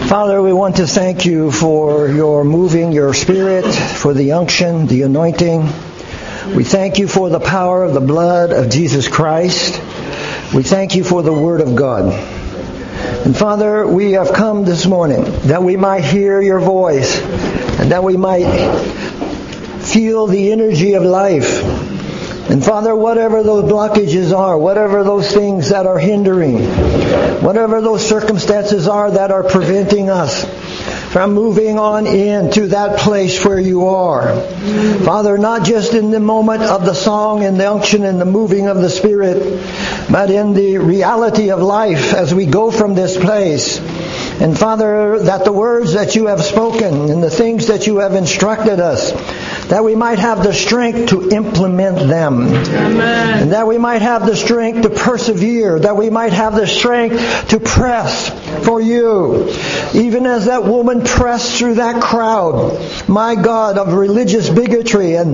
Father, we want to thank you for your moving, your Spirit, for the unction, the anointing. We thank you for the power of the blood of Jesus Christ. We thank you for the Word of God. And Father, we have come this morning that we might hear your voice and that we might feel the energy of life. And Father, whatever those blockages are, whatever those things that are hindering, whatever those circumstances are that are preventing us from moving on into that place where you are. Father, not just in the moment of the song and the unction and the moving of the Spirit, but in the reality of life as we go from this place. And Father, that the words that you have spoken and the things that you have instructed us, that we might have the strength to implement them. Amen. And that we might have the strength to persevere. That we might have the strength to press for you. Even as that woman pressed through that crowd, my God, of religious bigotry and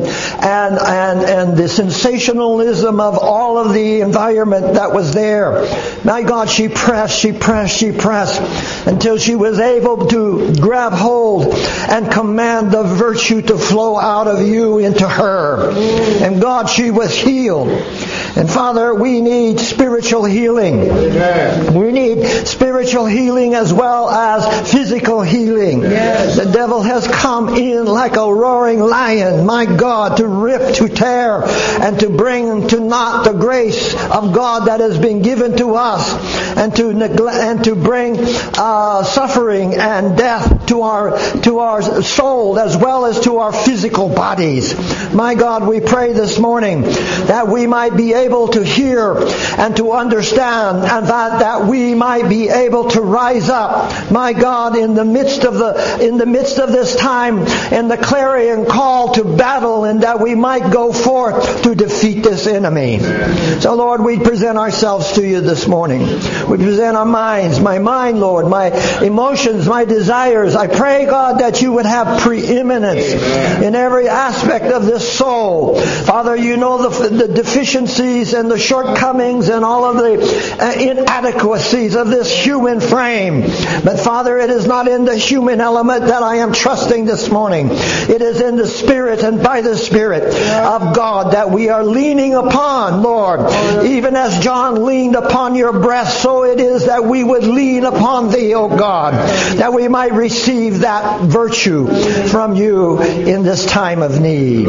the sensationalism of all of the environment that was there. My God, she pressed until she was able to grab hold and command the virtue to flow out of you into her. And God, she was healed. And Father, we need spiritual healing. Amen. We need spiritual healing as well as physical healing. Yes. The devil has come in like a roaring lion, my God, to rip, to tear, and to bring to naught the grace of God that has been given to us, and to neglect and to bring suffering and death to our soul as well as to our physical bodies. My God, we pray this morning that we might be able to hear and to understand, and that we might be able to rise up, my God, in the midst of this time, in the clarion call to battle, and that we might go forth to defeat this enemy. So Lord, we present ourselves to you this morning. We present our minds, my mind, Lord, my emotions, my desires. I pray, God, that you would have preeminence in every aspect of this soul. Father, you know the deficiencies and the shortcomings and all of the inadequacies of this human frame. But Father, it is not in the human element that I am trusting this morning. It is in the Spirit and by the Spirit of God that we are leaning upon, Lord. Even as John leaned upon your breast, so it is that we would lean upon thee, O God, that we might receive that virtue from you in this time of need.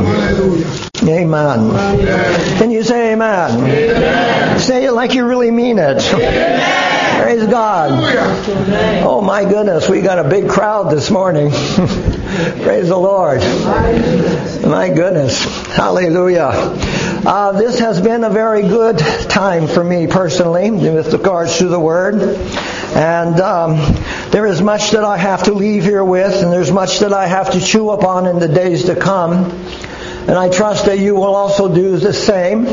Amen. Can you say amen? Amen. Say it like you really mean it. Amen. Praise God. Oh my goodness, we got a big crowd this morning. Praise the Lord. My goodness. Hallelujah. This has been a very good time for me personally with regards to the Word. And there is much that I have to leave here with, and there's much that I have to chew upon in the days to come. And I trust that you will also do the same.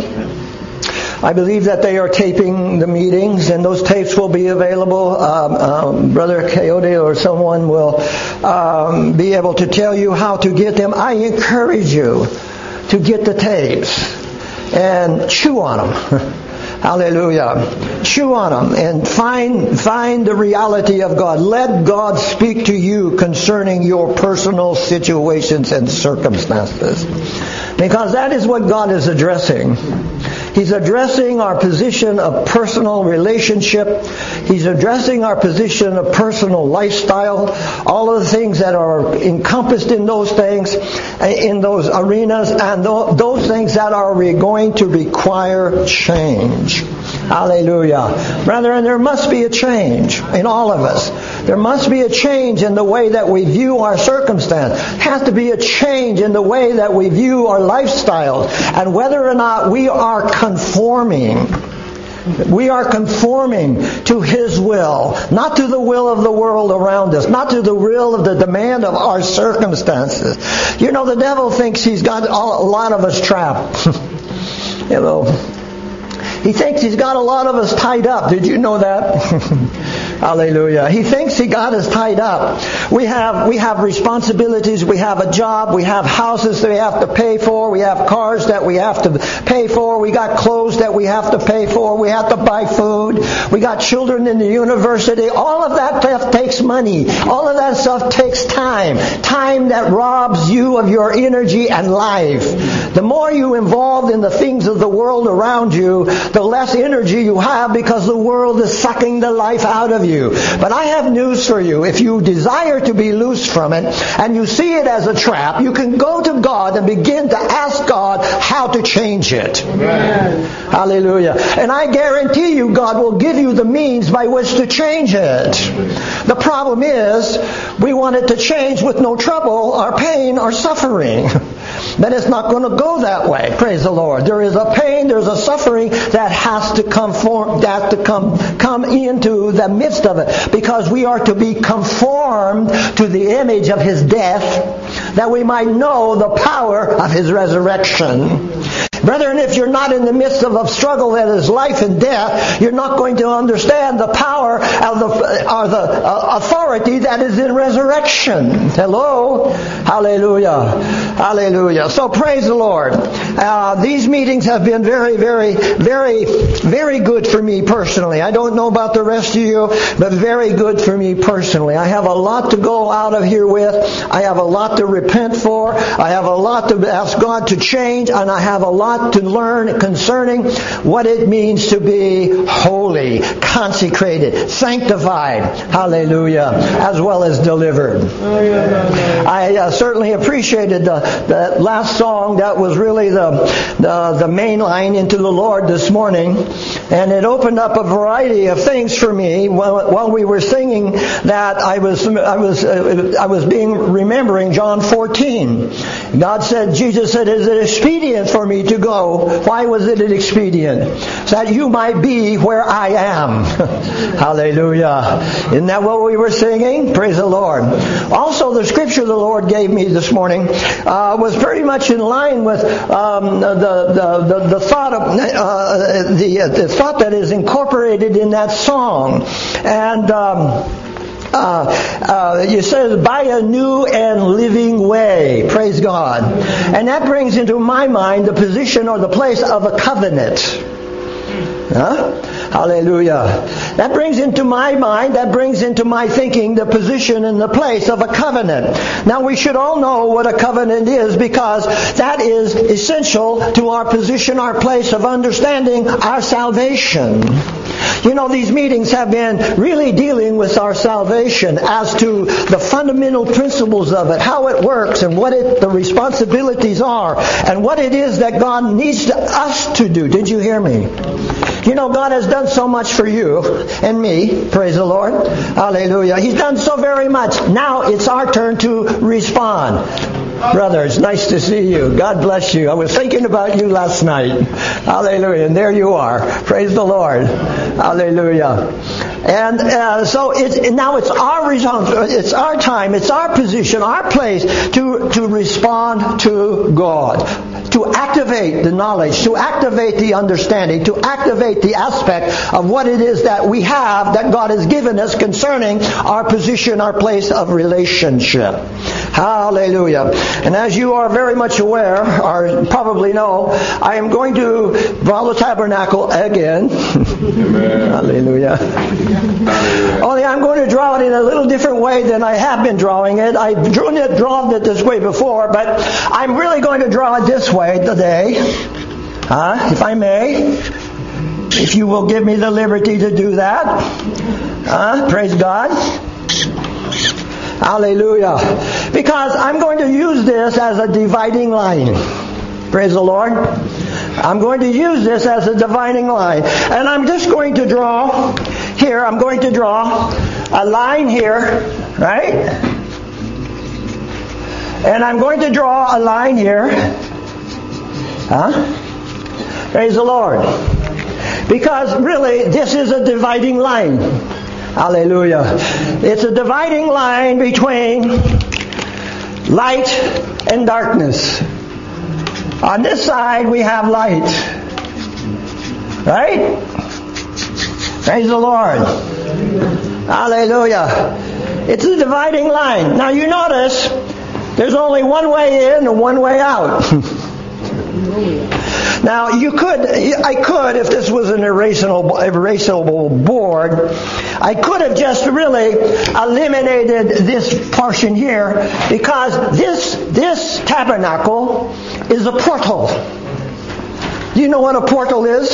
I believe that they are taping the meetings, and those tapes will be available. Brother Coyote or someone will be able to tell you how to get them. I encourage you to get the tapes and chew on them. Hallelujah. Chew on them and find the reality of God. Let God speak to you concerning your personal situations and circumstances. Because that is what God is addressing. He's addressing our position of personal relationship. He's addressing our position of personal lifestyle. All of the things that are encompassed in those things, in those arenas, and those things that are going to require change. Hallelujah. Brethren, there must be a change in all of us. There must be a change in the way that we view our circumstance. There has to be a change in the way that we view our lifestyle, and whether or not we are conforming. We are conforming to His will, not to the will of the world around us, not to the will of the demand of our circumstances. You know, the devil thinks he's got a lot of us trapped. You know, he thinks he's got a lot of us tied up. Did you know that? Hallelujah. He thinks he got us tied up. We have responsibilities. We have a job. We have houses that we have to pay for. We have cars that we have to pay for. We got clothes that we have to pay for. We have to buy food. We got children in the university. All of that stuff takes money. All of that stuff takes time. Time that robs you of your energy and life. The more you involved in the things of the world around you, the less energy you have, because the world is sucking the life out of you. But I have news for you. If you desire to be loose from it, and you see it as a trap, you can go to God and begin to ask God how to change it. Amen. Hallelujah. And I guarantee you God will give you the means by which to change it. The problem is, we want it to change with no trouble or pain or suffering. But it's not going to go that way. Praise the Lord. There is a pain, there's a suffering that has to come into the midst of it, because we are to be conformed to the image of His death, that we might know the power of His resurrection. Brethren, if you're not in the midst of a struggle that is life and death, you're not going to understand the power of the authority that is in resurrection. Hello? Hallelujah. Hallelujah. So praise the Lord. These meetings have been very, very, very, very good for me personally. I don't know about the rest of you, but very good for me personally. I have a lot to go out of here with. I have a lot to repent for. I have a lot to ask God to change, and I have a lot to learn concerning what it means to be holy, consecrated, sanctified, hallelujah, as well as delivered. I certainly appreciated the last song. That was really the main line into the Lord this morning, and it opened up a variety of things for me while we were singing. That I was remembering John 14. God said, Jesus said, "Is it expedient for me to go?" Why was it expedient? So that you might be where I am. Hallelujah. Isn't that what we were singing? Praise the Lord. Also, the scripture the Lord gave me this morning was pretty much in line with the thought of the thought that is incorporated in that song. And it says, by a new and living way. Praise God. And that brings into my mind the position or the place of a covenant. Huh? Hallelujah. That brings into my mind, that brings into my thinking the position and the place of a covenant. Now we should all know what a covenant is, because that is essential to our position, our place of understanding our salvation. You know, these meetings have been really dealing with our salvation as to the fundamental principles of it, how it works, and what the responsibilities are, and what it is that God needs us to do. Did you hear me? You know, God has done so much for you and me. Praise the Lord. Hallelujah. He's done so very much. Now it's our turn to respond. Brother, it's nice to see you. God bless you. I was thinking about you last night. Hallelujah. And there you are. Praise the Lord. Hallelujah. And so now it's our responsibility, it's our time, it's our position, our place to respond to God, to activate the knowledge, to activate the understanding, to activate the aspect of what it is that we have, that God has given us concerning our position, our place of relationship. Hallelujah. And as you are very much aware, or probably know, I am going to draw the tabernacle again. Amen. Hallelujah. Only I'm going to draw it in a little different way than I have been drawing it. I've drawn it this way before, but I'm really going to draw it this way today. If I may. If you will give me the liberty to do that. Praise God. Hallelujah. Because I'm going to use this as a dividing line. Praise the Lord. I'm going to use this as a dividing line. And I'm just going to draw here. I'm going to draw a line here. Right? And I'm going to draw a line here. Praise the Lord. Because really, this is a dividing line. Hallelujah. It's a dividing line between light and darkness. On this side we have light. Right? Praise the Lord. Hallelujah. It's a dividing line. Now you notice there's only one way in and one way out. Now I could, if this was an erasable board, I could have just really eliminated this portion here, because this tabernacle is a portal. Do you know what a portal is?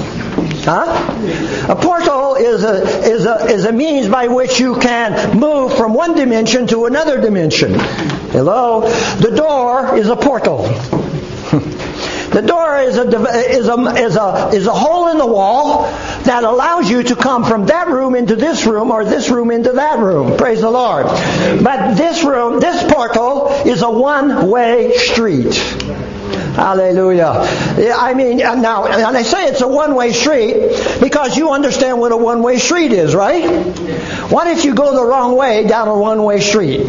A portal is a means by which you can move from one dimension to another dimension. Hello? The door is a portal. The door is a hole in the wall that allows you to come from that room into this room, or this room into that room. Praise the Lord. But this portal is a one-way street. Hallelujah. I mean, now, and I say it's a one-way street because you understand what a one-way street is, right? What if you go the wrong way down a one-way street?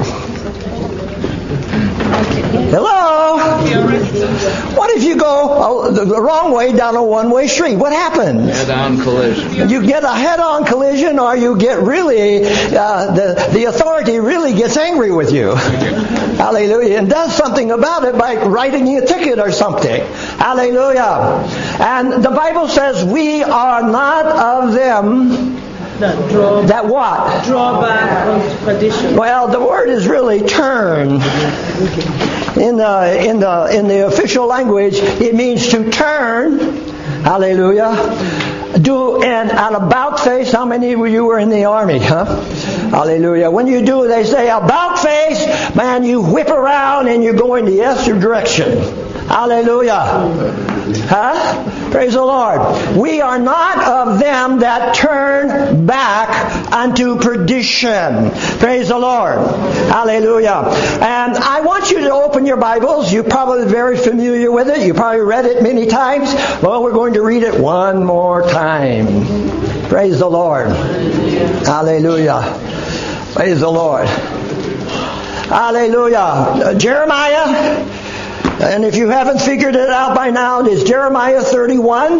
Hello? What if you go the wrong way down a one-way street? What happens? Head-on collision. You get a head-on collision, or you get really, the authority really gets angry with you. Hallelujah. And does something about it by writing you a ticket or something. Hallelujah. And the Bible says we are not of them that what? Draw back from perdition. Well, the word is really turn. In the official language, it means to turn. Hallelujah. Do an about face. How many of you were in the army? Hallelujah. When you do, they say about face. Man, you whip around and you go in the other direction. Hallelujah. Praise the Lord. We are not of them that turn back unto perdition. Praise the Lord. Hallelujah. And I want you to open your Bibles. You're probably very familiar with it. You probably read it many times. Well, we're going to read it one more time. Praise the Lord. Hallelujah. Praise the Lord. Hallelujah. Jeremiah. And if you haven't figured it out by now, it is Jeremiah 31.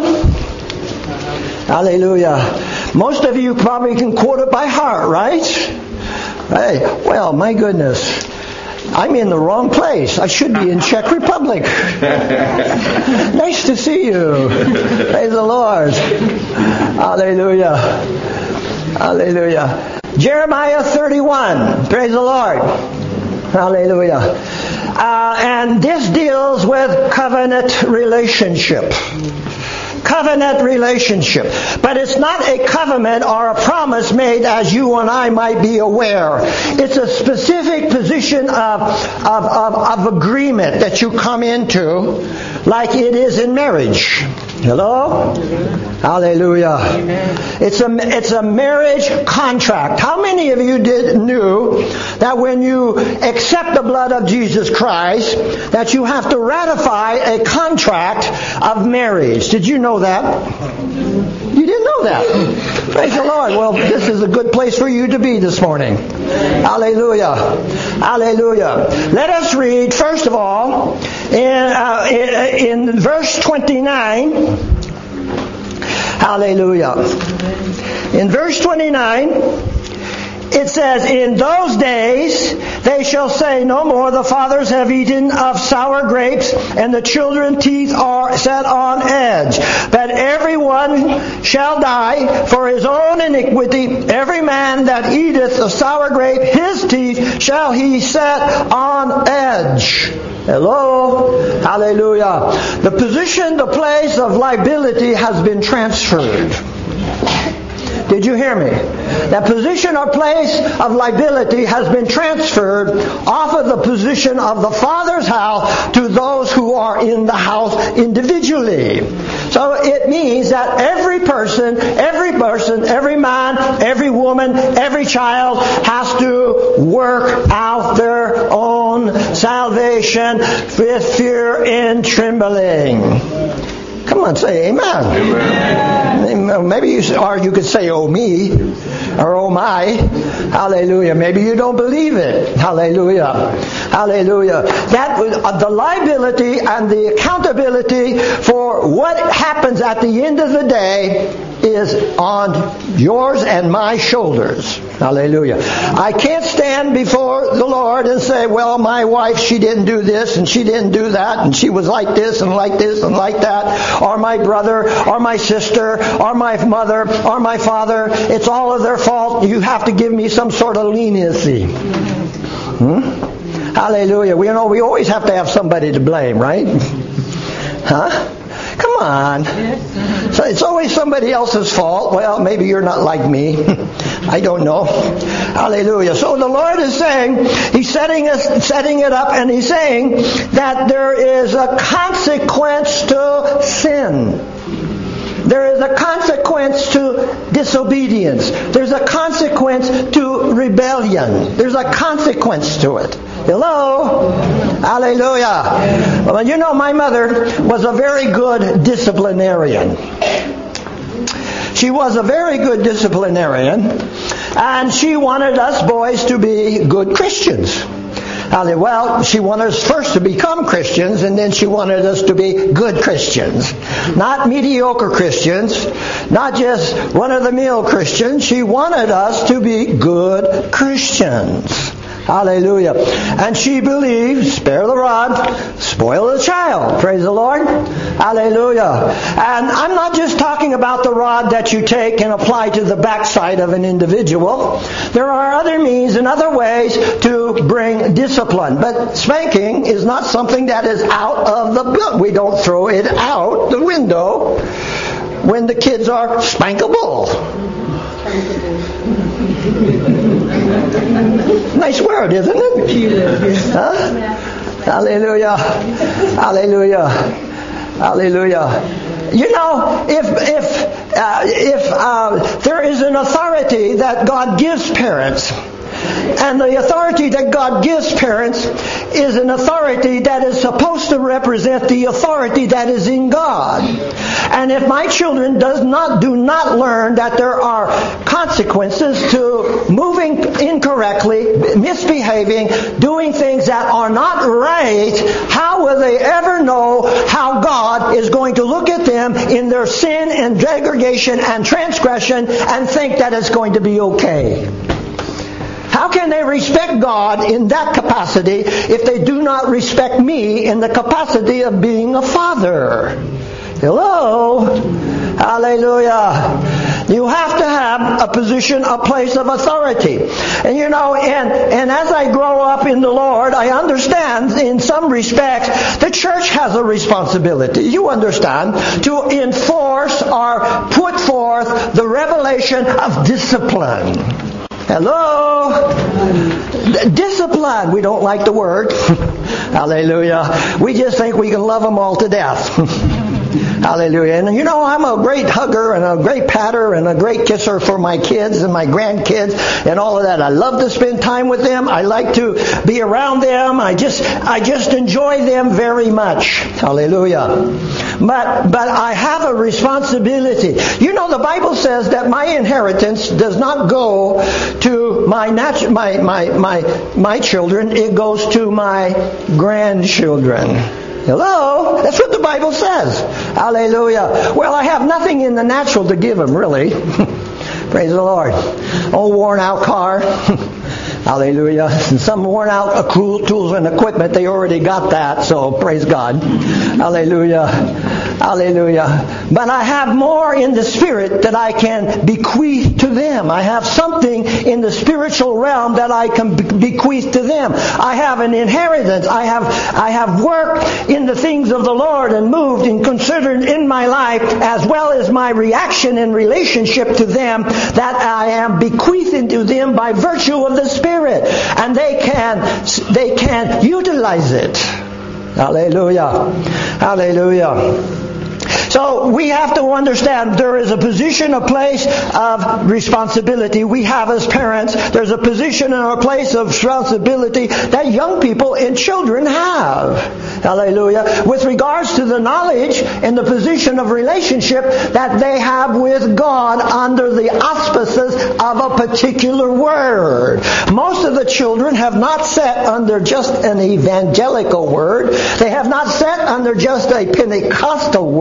Hallelujah. Most of you probably can quote it by heart, right? Hey, well, my goodness. I'm in the wrong place. I should be in Czech Republic. Nice to see you. Praise the Lord. Hallelujah. Hallelujah. Jeremiah 31. Praise the Lord. Hallelujah. And this deals with covenant relationship. Covenant relationship. But it's not a covenant or a promise made as you and I might be aware. It's a specific position of agreement that you come into, like it is in marriage. Hello? Hallelujah. It's a marriage contract. How many of you knew that when you accept the blood of Jesus Christ, that you have to ratify a contract of marriage? Did you know that? You didn't know that. Praise the Lord. Well, this is a good place for you to be this morning. Hallelujah. Hallelujah. Let us read, first of all, in verse 29. Hallelujah. In verse 29, it says, in those days they shall say no more, the fathers have eaten of sour grapes, and the children's teeth are set on edge. But everyone shall die for his own iniquity. Every man that eateth the sour grape, his teeth shall he set on edge. Hello? Hallelujah. The position, the place of liability has been transferred. Did you hear me? That position or place of liability has been transferred off of the position of the Father's house to those who are in the house individually. So it means that every person, every man, every woman, every child has to work out their own salvation with fear and trembling. Come on, say amen. Amen. Maybe you could say, oh me, or oh my. Hallelujah. Maybe you don't believe it. Hallelujah. Hallelujah. That the liability and the accountability for what happens at the end of the day is on yours and my shoulders. Hallelujah. I can't stand before the Lord and say, well, my wife, she didn't do this and she didn't do that and she was like this and like this and like that, or my brother or my sister or my mother or my father. It's all of their fault. You have to give me some sort of leniency. Hallelujah. We always have to have somebody to blame, right? Huh? Come on. So it's always somebody else's fault. Well, maybe you're not like me. I don't know. Hallelujah. So the Lord is saying, He's setting it up, and He's saying that there is a consequence to sin. There is a consequence to disobedience. There's a consequence to rebellion. There's a consequence to it. Hello? Hallelujah. Well, you know, my mother was a very good disciplinarian. She was a very good disciplinarian, and she wanted us boys to be good Christians. Well, she wanted us first to become Christians, and then she wanted us to be good Christians. Not mediocre Christians, not just run-of-the-mill Christians. She wanted us to be good Christians. Hallelujah. And she believed, spare the rod, spoil the child. Praise the Lord. Hallelujah. And I'm not just talking about the rod that you take and apply to the backside of an individual. There are other means and other ways to bring discipline. But spanking is not something that is out of the book. We don't throw it out the window when the kids are spankable. Nice word, isn't it? Huh? Hallelujah. Hallelujah. Hallelujah. You know, if there is an authority that God gives parents, and the authority that God gives parents is an authority that is supposed to represent the authority that is in God. And if my children do not learn that there are consequences to moving incorrectly, misbehaving, doing things that are not right, how will they ever know how God is going to look at them in their sin and degradation and transgression and think that it's going to be okay? How can they respect God in that capacity if they do not respect me in the capacity of being a father? Hello? Hallelujah. You have to have a position, a place of authority. And you know, and as I grow up in the Lord, I understand in some respects the church has a responsibility. You understand? To enforce or put forth the revelation of discipline. Hello? Discipline. We don't like the word. Hallelujah. We just think we can love them all to death. Hallelujah. And you know, I'm a great hugger and a great patter and a great kisser for my kids and my grandkids and all of that. I love to spend time with them. I like to be around them. I just enjoy them very much. Hallelujah. But I have a responsibility. You know, the Bible says that my inheritance does not go to my children. It goes to my grandchildren. Hello? That's what the Bible says. Hallelujah. Well, I have nothing in the natural to give them, really. Praise the Lord. Old worn out car. Hallelujah. And some worn out tools and equipment, they already got that, so praise God. Hallelujah. Hallelujah. But I have more in the Spirit that I can bequeath to them. I have something in the spiritual realm that I can bequeath to them. I have an inheritance. I have worked in the things of the Lord and moved and considered in my life, as well as my reaction and relationship to them, that I am bequeathing to them by virtue of the Spirit. And they can utilize it. Hallelujah. Hallelujah. So we have to understand there is a position, a place of responsibility we have as parents. There's a position and a place of responsibility that young people and children have. Hallelujah. With regards to the knowledge and the position of relationship that they have with God under the auspices of a particular word. Most of the children have not sat under just an evangelical word. They have not sat under just a Pentecostal word.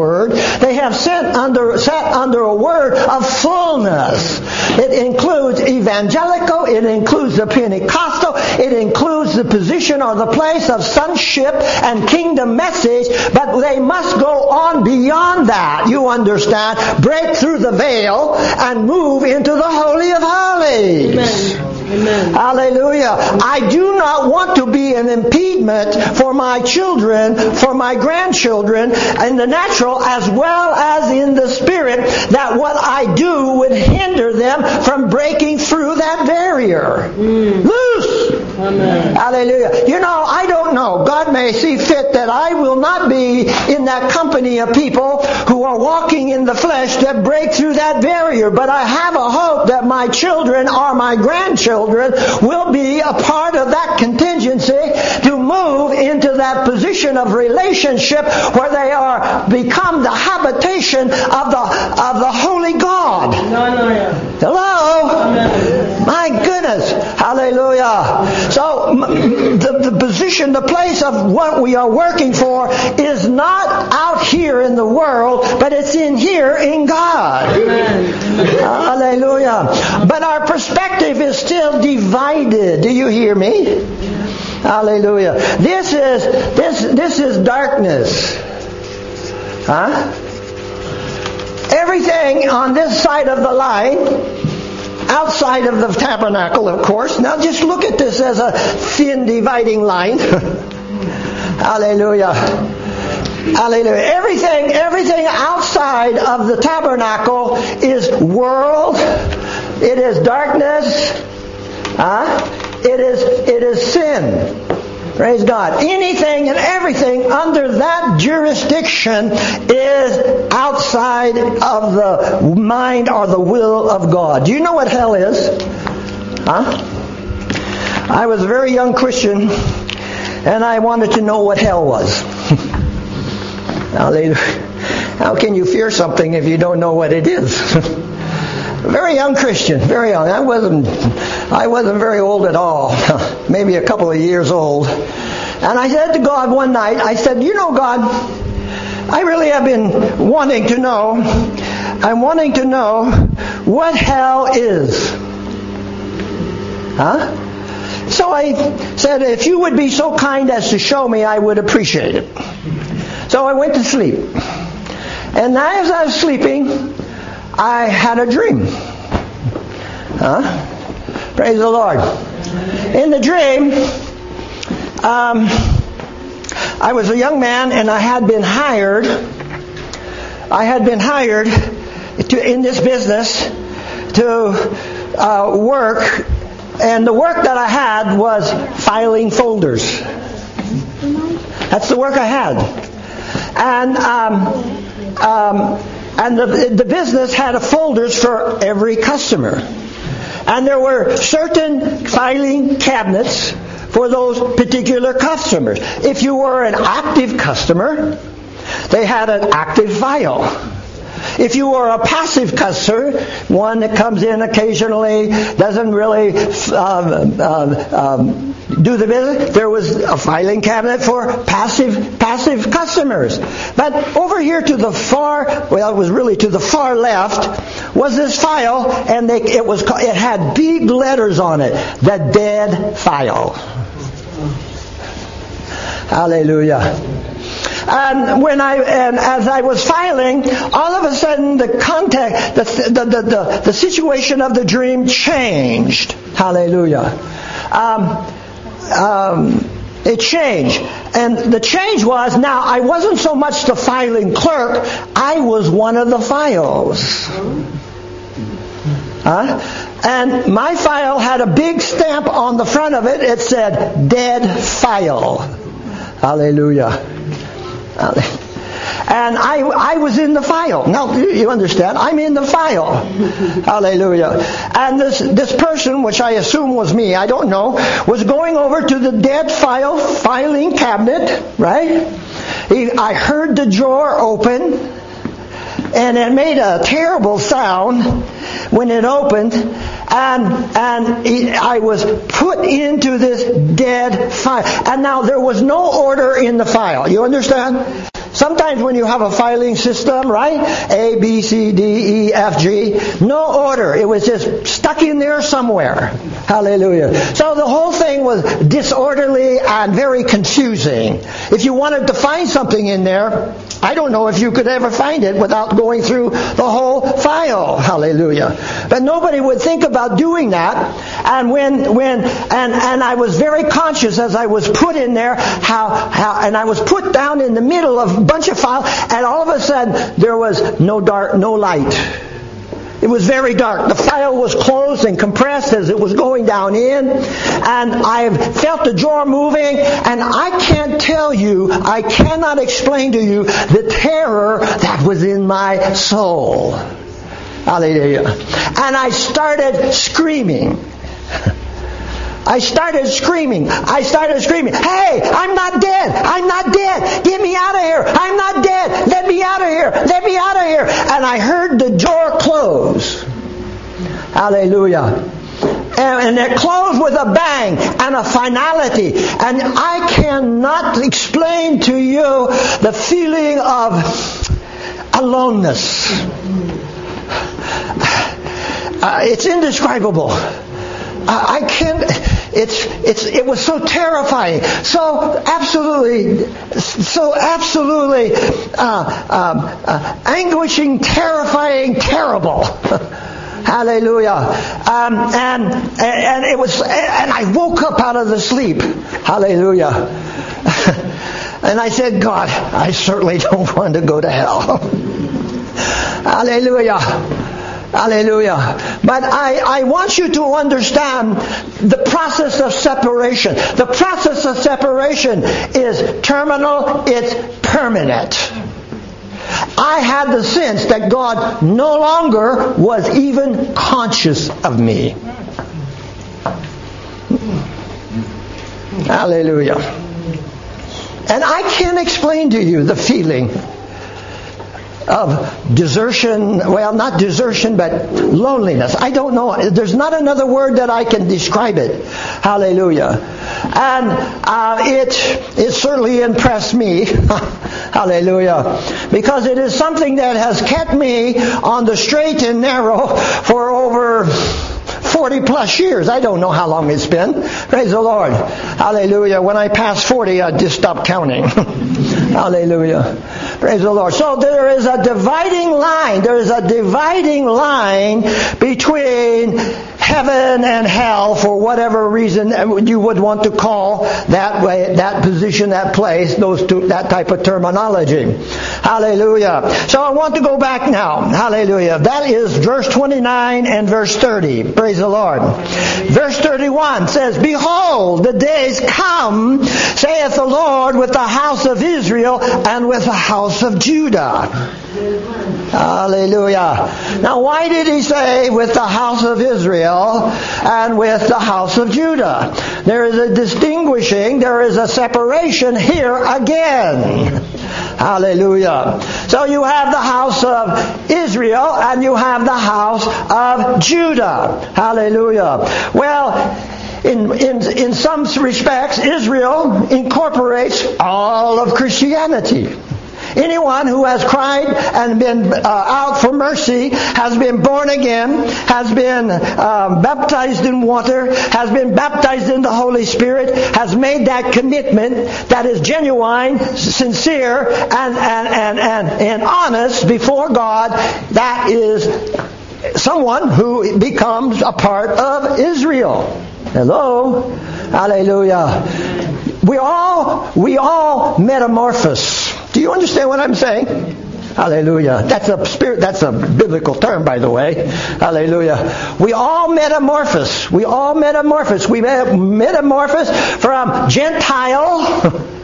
they have sat under a word of fullness. It includes evangelical, it includes the Pentecostal, it includes the position or the place of sonship and kingdom message, but they must go on beyond that, you understand, break through the veil and move into the Holy of Holies. Amen. Amen. Hallelujah. I do not want to be an impediment for my children, for my grandchildren, in the natural as well as in the spirit, that what I do would hinder them from breaking through that barrier. Loose! Amen. Hallelujah. You know, I don't know. God may see fit that I will not be in that company of people who are walking in the flesh that break through that barrier. But I have a hope that my children or my grandchildren will be a part of that contingency to move into that position of relationship where they are become the habitation of the Holy God. Hello? Amen. My goodness. Hallelujah. So the position, the place of what we are working for is not out here in the world, but it's in here in God. Amen. Hallelujah. But our perspective is still divided. Do you hear me? Hallelujah. This is darkness. Huh? Everything on this side of the line, outside of the tabernacle, of course. Now just look at this as a thin dividing line. Hallelujah. Hallelujah. Everything outside of the tabernacle is world. It is darkness. It is sin. Praise God. Anything and everything under that jurisdiction is outside of the mind or the will of God. Do you know what hell is? I was a very young Christian and I wanted to know what hell was. How can you fear something if you don't know what it is? Very young Christian, very young. I wasn't very old at all. Maybe a couple of years old. And I said to God one night, I said, you know, God, I really have been wanting to know. I'm wanting to know what hell is. So I said, if you would be so kind as to show me, I would appreciate it. So I went to sleep. And as I was sleeping, I had a dream. Praise the Lord. In the dream, I was a young man and I had been hired. In this business to work, and the work that I had was filing folders. That's the work I had, and the business had folders for every customer. And there were certain filing cabinets for those particular customers. If you were an active customer, they had an active file. If you were a passive customer, one that comes in occasionally, doesn't really do the business, there was a filing cabinet for passive customers. But over here to the far, well, it was really to the far left, was this file, and it had big letters on it, the dead file. Hallelujah. And as I was filing, all of a sudden the context, the situation of the dream changed. Hallelujah. It changed. And the change was, now I wasn't so much the filing clerk, I was one of the files. And my file had a big stamp on the front of it. It said, dead file. Hallelujah. And I was in the file. Now, you understand, I'm in the file. Hallelujah. And this person, which I assume was me, I don't know, was going over to the dead filing cabinet, right? I heard the drawer open, and it made a terrible sound when it opened, and I was put into this dead file. And now there was no order in the file. You understand? Sometimes when you have a filing system, right? A, B, C, D, E, F, G. No order. It was just stuck in there somewhere. Hallelujah. So the whole thing was disorderly and very confusing. If you wanted to find something in there, I don't know if you could ever find it without going through the whole file. Hallelujah. But nobody would think about doing that. And and I was very conscious as I was put in there and I was put down in the middle of a bunch of files, and all of a sudden there was no light. It was very dark. The file was closed and compressed as it was going down in. And I felt the drawer moving. And I can't tell you, I cannot explain to you the terror that was in my soul. Hallelujah. And I started screaming. I started screaming. Hey, I'm not dead. I'm not dead. Get me out of here. I'm not dead. Let me out of here. Let me out of here. And I heard the door close. Hallelujah. And it closed with a bang and a finality. And I cannot explain to you the feeling of aloneness. It's indescribable. I can't. It was so terrifying, so absolutely anguishing, terrifying, terrible. Hallelujah. And it was, and I woke up out of the sleep. Hallelujah. And I said, God, I certainly don't want to go to hell. Hallelujah. Hallelujah. But I want you to understand the process of separation. The process of separation is terminal, it's permanent. I had the sense that God no longer was even conscious of me. Hallelujah. And I can't explain to you the feeling of desertion, well, not desertion, but loneliness. I don't know. There's not another word that I can describe it. Hallelujah. And it certainly impressed me. Hallelujah. Because it is something that has kept me on the straight and narrow for over 40 plus years. I don't know how long it's been. Praise the Lord. Hallelujah. When I passed 40, I just stopped counting. Hallelujah. Praise the Lord. So there is a dividing line. There is a dividing line between heaven and hell, for whatever reason you would want to call that way, that position, that place, that type of terminology. Hallelujah. So I want to go back now. Hallelujah. That is verse 29 and verse 30. Praise the Lord. Verse 31 says, Behold, the days come, saith the Lord, with the house of Israel and with the house of Judah. Hallelujah. Now why did he say with the house of Israel and with the house of Judah? There is a distinguishing, there is a separation here again. Hallelujah. So you have the house of Israel and you have the house of Judah. Hallelujah. Well, in some respects, Israel incorporates all of Christianity. Anyone who has cried and been out for mercy, has been born again, has been baptized in water, has been baptized in the Holy Spirit, has made that commitment that is genuine, sincere, and honest before God, that is someone who becomes a part of Israel. Hello? Hallelujah. We all metamorphose. Do you understand what I'm saying? Hallelujah. That's a biblical term, by the way. Hallelujah. We all metamorphose. We metamorphose from Gentile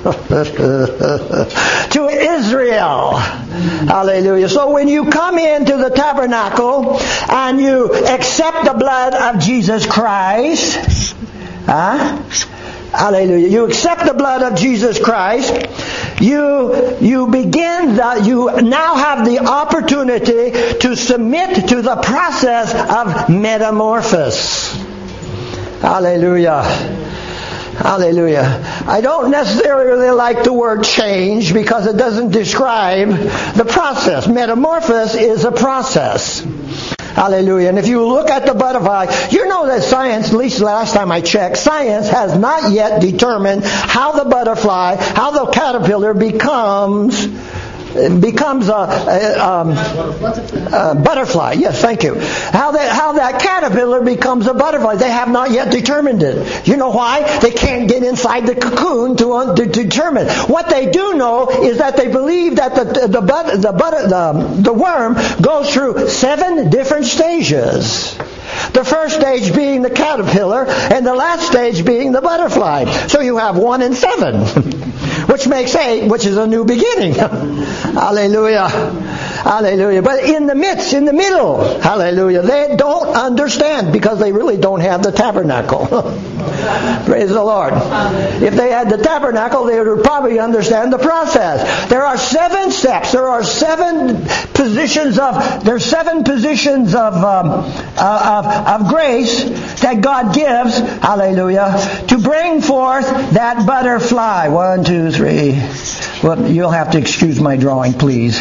to Israel. Hallelujah. So when you come into the tabernacle and you accept the blood of Jesus Christ, hallelujah. You accept the blood of Jesus Christ. You now have the opportunity to submit to the process of metamorphosis. Hallelujah. Hallelujah. I don't necessarily like the word change because it doesn't describe the process. Metamorphosis is a process. Hallelujah. And if you look at the butterfly, you know that science, at least last time I checked, science has not yet determined how the butterfly, how the caterpillar becomes a butterfly. Yes, thank you. How that caterpillar becomes a butterfly. They have not yet determined it. You know why? They can't get inside the cocoon to determine. What they do know is that they believe that the worm goes through 7 different stages. The first stage being the caterpillar, and the last stage being the butterfly. So you have 1 and 7, which makes 8, which is a new beginning. Hallelujah. Hallelujah. But in the middle, hallelujah, they don't understand because they really don't have the tabernacle. Praise the Lord. If they had the tabernacle, they would probably understand the process. There are 7 steps. There are 7 positions of grace that God gives, hallelujah, to bring forth that butterfly. 1, 2, 3. Well, you'll have to excuse my drawing, please.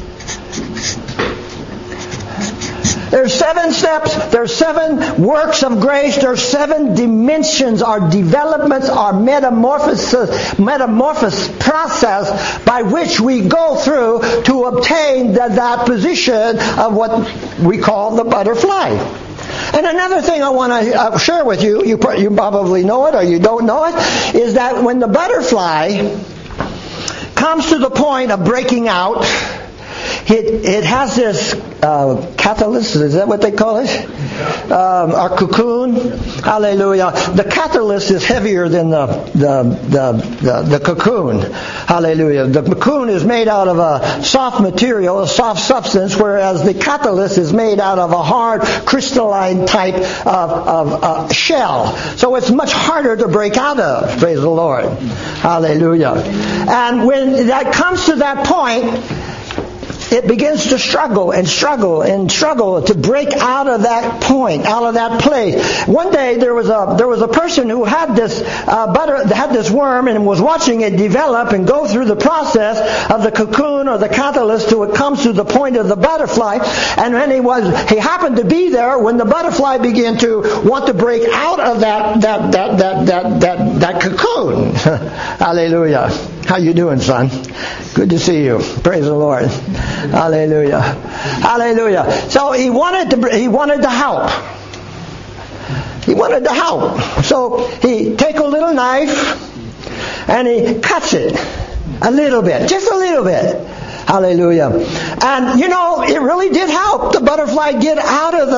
There's 7 steps, there's 7 works of grace, there's 7 dimensions or developments or metamorphosis process by which we go through to obtain that position of what we call the butterfly. And another thing I want to share with you, you probably know it or you don't know it, is that when the butterfly comes to the point of breaking out, it has this catalyst, is that what they call it? Or cocoon. Hallelujah. The catalyst is heavier than the cocoon. Hallelujah. The cocoon is made out of a soft material, a soft substance, whereas the catalyst is made out of a hard crystalline type of shell. So it's much harder to break out of. Praise the Lord. Hallelujah. And when that comes to that point, it begins to struggle to break out of that point, out of that place. One day there was a person who had this worm and was watching it develop and go through the process of the cocoon or the catalyst till it comes to the point of the butterfly. And when he happened to be there when the butterfly began to want to break out of that cocoon. Hallelujah. How you doing, son? Good to see you. Praise the Lord. Hallelujah. Hallelujah. So he wanted to help. He wanted to help. So he take a little knife and he cuts it a little bit, just a little bit. Hallelujah. And it really did help the butterfly get out of the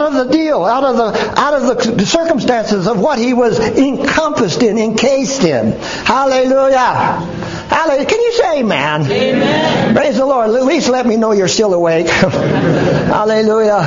circumstances of what he was encased in. Hallelujah. Hallelujah. Can you say amen? Amen. Praise the Lord. At least let me know you're still awake. Hallelujah.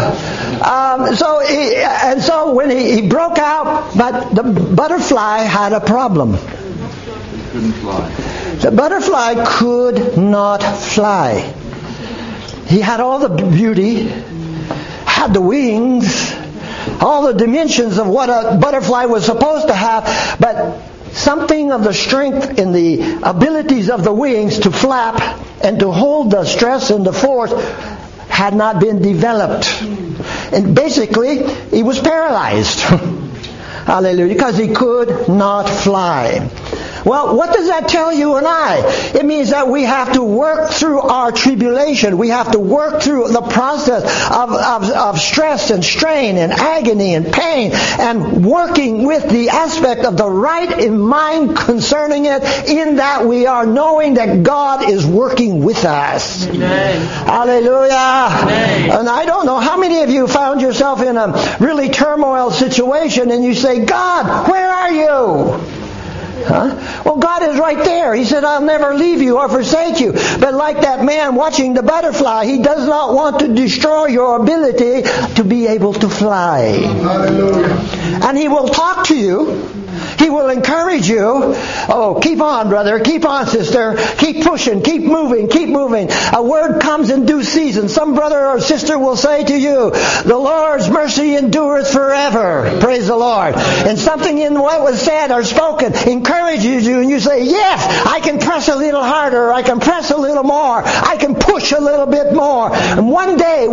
So when he broke out, but the butterfly had a problem. Couldn't fly. The butterfly could not fly. He had all the beauty, had the wings, all the dimensions of what a butterfly was supposed to have, but something of the strength in the abilities of the wings to flap and to hold the stress and the force had not been developed. And basically, he was paralyzed. Hallelujah. Because he could not fly. Well, what does that tell you and I? It means that we have to work through our tribulation. We have to work through the process of stress and strain and agony and pain and working with the aspect of the right in mind concerning it, in that we are knowing that God is working with us. Amen. Hallelujah. Amen. And I don't know how many of you found yourself in a really turmoil situation and you say, God, where are you? Huh? Well, God is right there. He said, I'll never leave you or forsake you. But like that man watching the butterfly, He does not want to destroy your ability to be able to fly. Hallelujah. And He will talk to you. He will encourage you. Oh, keep on, brother. Keep on, sister. Keep pushing. Keep moving. Keep moving. A word comes in due season. Some brother or sister will say to you, the Lord's mercy endureth forever. Praise the Lord. And something in what was said or spoken encourages you, and you say, yes, I can press a little harder. I can press a little more. I can push a little bit more. And one day,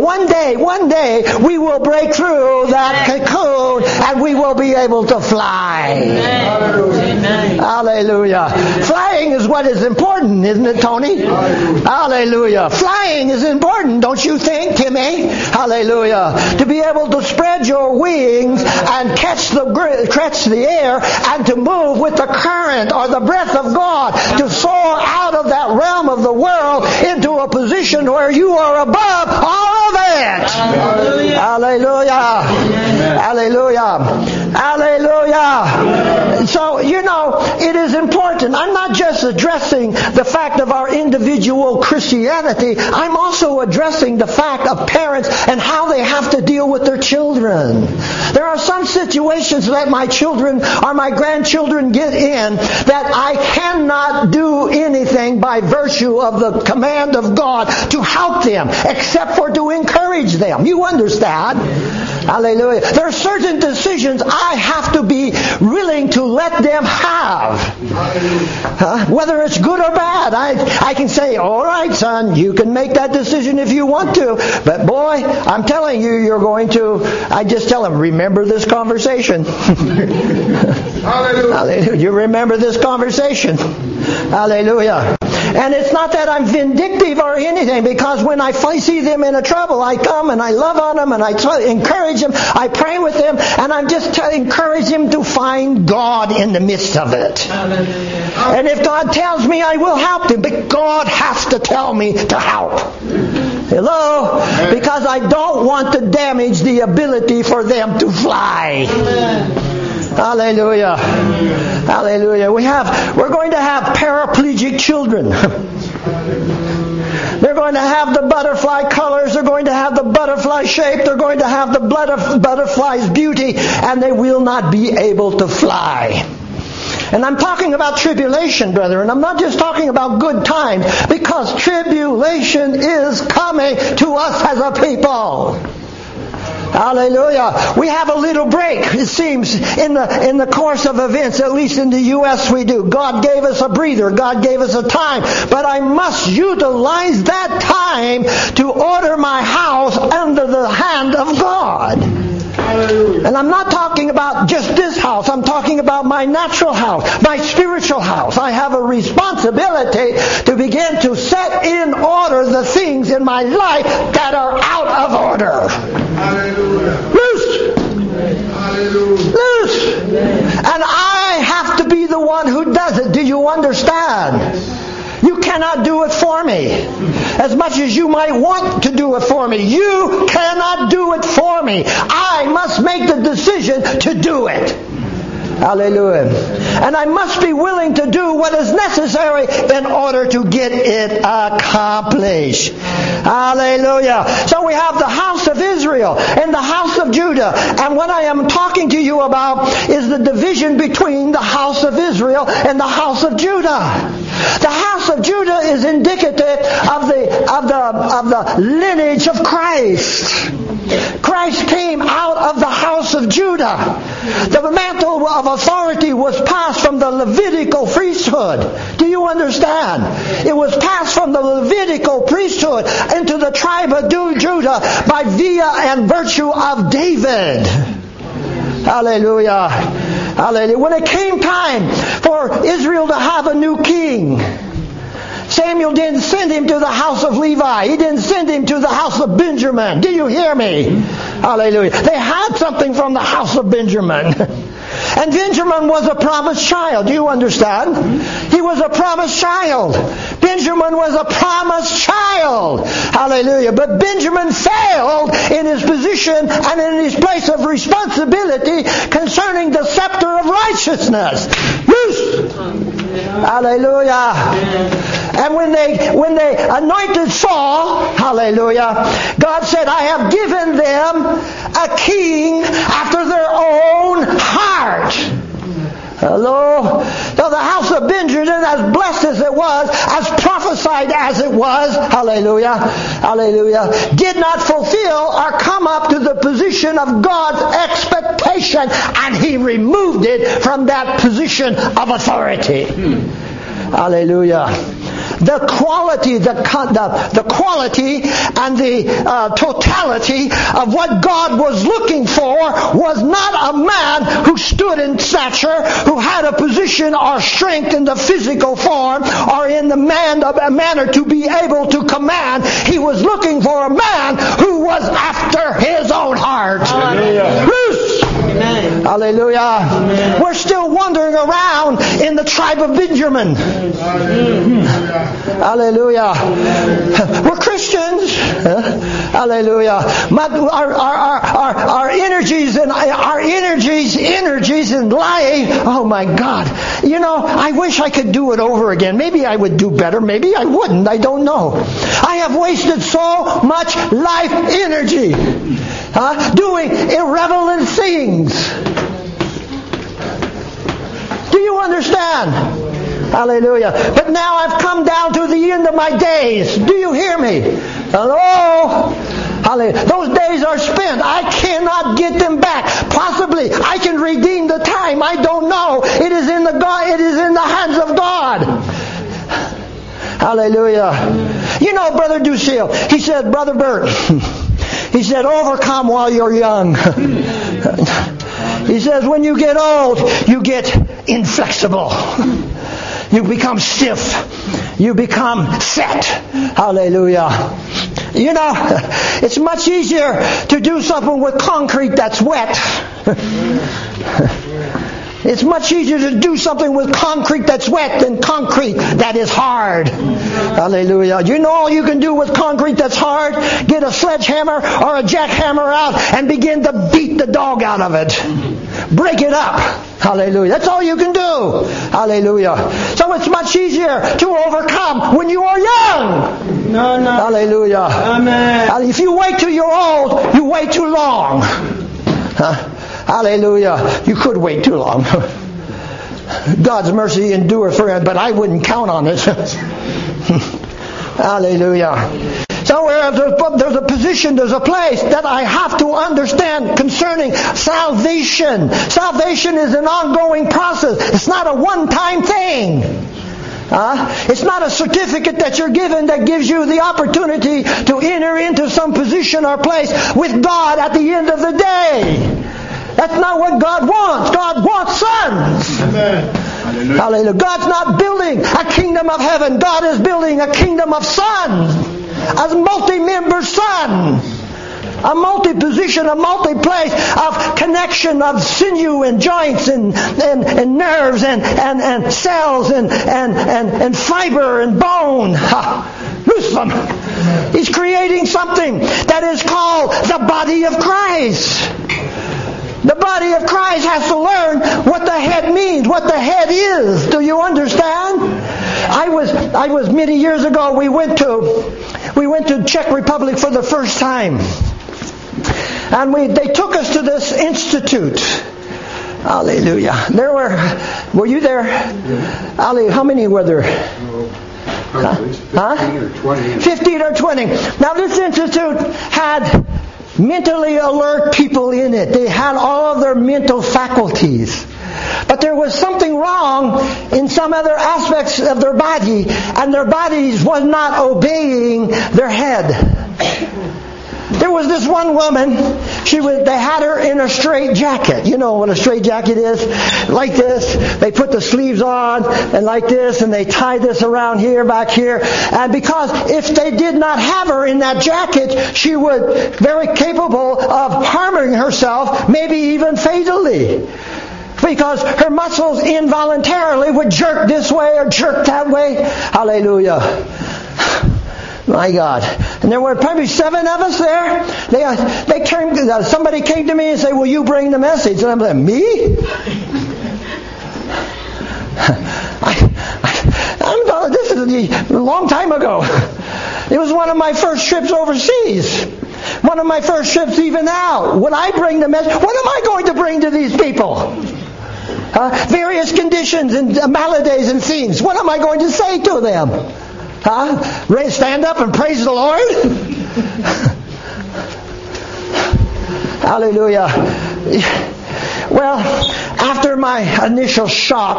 we will break through that cocoon and we will be able to fly. Amen. Hallelujah. Flying is what is important, isn't it, Tony? Hallelujah. Flying is important, don't you think, Timmy? Hallelujah. To be able to spread your wings and catch the air and to move with the current or the breath of God, to soar out of that realm of the world into a position where you are above all of it. Hallelujah. Hallelujah. Hallelujah. Hallelujah. So, it is important. I'm not just addressing the fact of our individual Christianity. I'm also addressing the fact of parents and how they have to deal with their children. There are some situations that my children or my grandchildren get in that I cannot do anything by virtue of the command of God to help them, except for to encourage them. You understand? Hallelujah. There are certain decisions I have to be willing to let them have. Whether it's good or bad, I can say, all right, son, you can make that decision if you want to. But boy, I'm telling you, you're going to... I just tell them, remember this conversation. Hallelujah. Hallelujah. You remember this conversation. Hallelujah. And it's not that I'm vindictive or anything, because when I see them in a trouble, I come and I love on them and I encourage them, I pray with them, and I'm just encourage them to find God in the midst of it. And if God tells me, I will help them, but God has to tell me to help. Hello? Because I don't want to damage the ability for them to fly. Hallelujah. Hallelujah. We're going to have paraplegic children. They're going to have the butterfly colors. They're going to have the butterfly shape. They're going to have the butterfly's beauty. And they will not be able to fly. And I'm talking about tribulation, brethren. I'm not just talking about good times. Because tribulation is coming to us as a people. Hallelujah. We have a little break, it seems, in the course of events. At least in the U.S. we do. God gave us a breather. God gave us a time. But I must utilize that time to order my house under the hand of God. And I'm not talking about just this house. I'm talking about my natural house, my spiritual house. I have a responsibility to begin to set in order the things in my life that are out of order. Hallelujah. Loose! Hallelujah. Loose! And I have to be the one who does it. Do you understand? You cannot do it for me. As much as you might want to do it for me, you cannot do it for me. I must make the decision to do it. Hallelujah. And I must be willing to do what is necessary in order to get it accomplished. Hallelujah. So we have the house of Israel and the house of Judah. And what I am talking to you about is the division between the house of Israel and the house of Judah. The house of Judah is indicative of the lineage of Christ. Christ came out of the house of Judah. The mantle of authority was passed from the Levitical priesthood. Do you understand? It was passed from the Levitical priesthood into the tribe of Judah by via and virtue of David. Hallelujah. Hallelujah. When it came time for Israel to have a new king, Samuel didn't send him to the house of Levi. He didn't send him to the house of Benjamin. Do you hear me? Hallelujah. They had something from the house of Benjamin. And Benjamin was a promised child. Do you understand? He was a promised child. Benjamin was a promised child. Hallelujah. But Benjamin failed in his position and in his place of responsibility concerning the scepter of righteousness. Loose! Hallelujah. And when they anointed Saul, hallelujah, God said, I have given them a king after their own heart. Hello? So the house of Benjamin, as blessed as it was, as prophesied as it was, hallelujah, hallelujah, did not fulfill or come up to the position of God's expectation, and He removed it from that position of authority. Hallelujah. The quality and the totality of what God was looking for was not a man who stood in stature, who had a position or strength in the physical form or in the manner to be able to command. He was looking for a man who was after His own heart. Hallelujah. Amen. Hallelujah. Amen. We're still wandering around in the tribe of Benjamin. Hallelujah. We're Christians. Hallelujah. Our energies and energies in lying. Oh my God. You know, I wish I could do it over again. Maybe I would do better. Maybe I wouldn't. I don't know. I have wasted so much life energy doing irrelevant things. Do you understand? Hallelujah. But now I've come down to the end of my days. Do you hear me? Hello? Hallelujah. Those days are spent. I cannot get them back. Possibly I can redeem the time. I don't know. It is in the hands of God. Hallelujah. You know, Brother Ducille, he said, Brother Bert, he said, overcome while you're young. He says, when you get old, you get inflexible. You become stiff. You become set. Hallelujah. You know, it's much easier to do something with concrete that's wet. It's much easier to do something with concrete that's wet than concrete that is hard. Hallelujah. You know all you can do with concrete that's hard? Get a sledgehammer or a jackhammer out and begin to beat the dog out of it. Break it up. Hallelujah. That's all you can do. Hallelujah. So it's much easier to overcome when you are young. No. Hallelujah. Amen. If you wait till you're old, you wait too long. Hallelujah. You could wait too long. God's mercy endures forever, but I wouldn't count on it. Hallelujah. So there's a position, there's a place that I have to understand concerning salvation. Salvation is an ongoing process. It's not a one-time thing. It's not a certificate that you're given that gives you the opportunity to enter into some position or place with God at the end of the day. That's not what God wants. God wants sons. Amen. Hallelujah. God's not building a kingdom of heaven. God is building a kingdom of sons. As multi-member sons. A multi-position, a multi-place of connection of sinew and joints and nerves and cells and fiber and bone. Loose them. He's creating something that is called the body of Christ. The body of Christ has to learn what the head means, what the head is. Do you understand? I was many years ago. We went to Czech Republic for the first time, and they took us to this institute. Hallelujah! Were you there? Ali, how many were there? 15 or 20. 15 or 20. Now this institute had mentally alert people in it. They had all of their mental faculties. But there was something wrong in some other aspects of their body, and their bodies was not obeying their head. There was this one woman, they had her in a straight jacket. You know what a straight jacket is? Like this. They put the sleeves on and like this, and they tie this around here, back here. And because if they did not have her in that jacket, she would very capable of harming herself, maybe even fatally. Because her muscles involuntarily would jerk this way or jerk that way. Hallelujah. My God. And there were probably 7 of us there. Somebody came to me and said, will you bring the message? And I'm like, me? This is a long time ago. It was one of my first trips overseas. One of my first trips even now. Would I bring the message? What am I going to bring to these people? Various conditions and maladies and themes. What am I going to say to them? Stand up and praise the Lord? Hallelujah. Well, after my initial shock,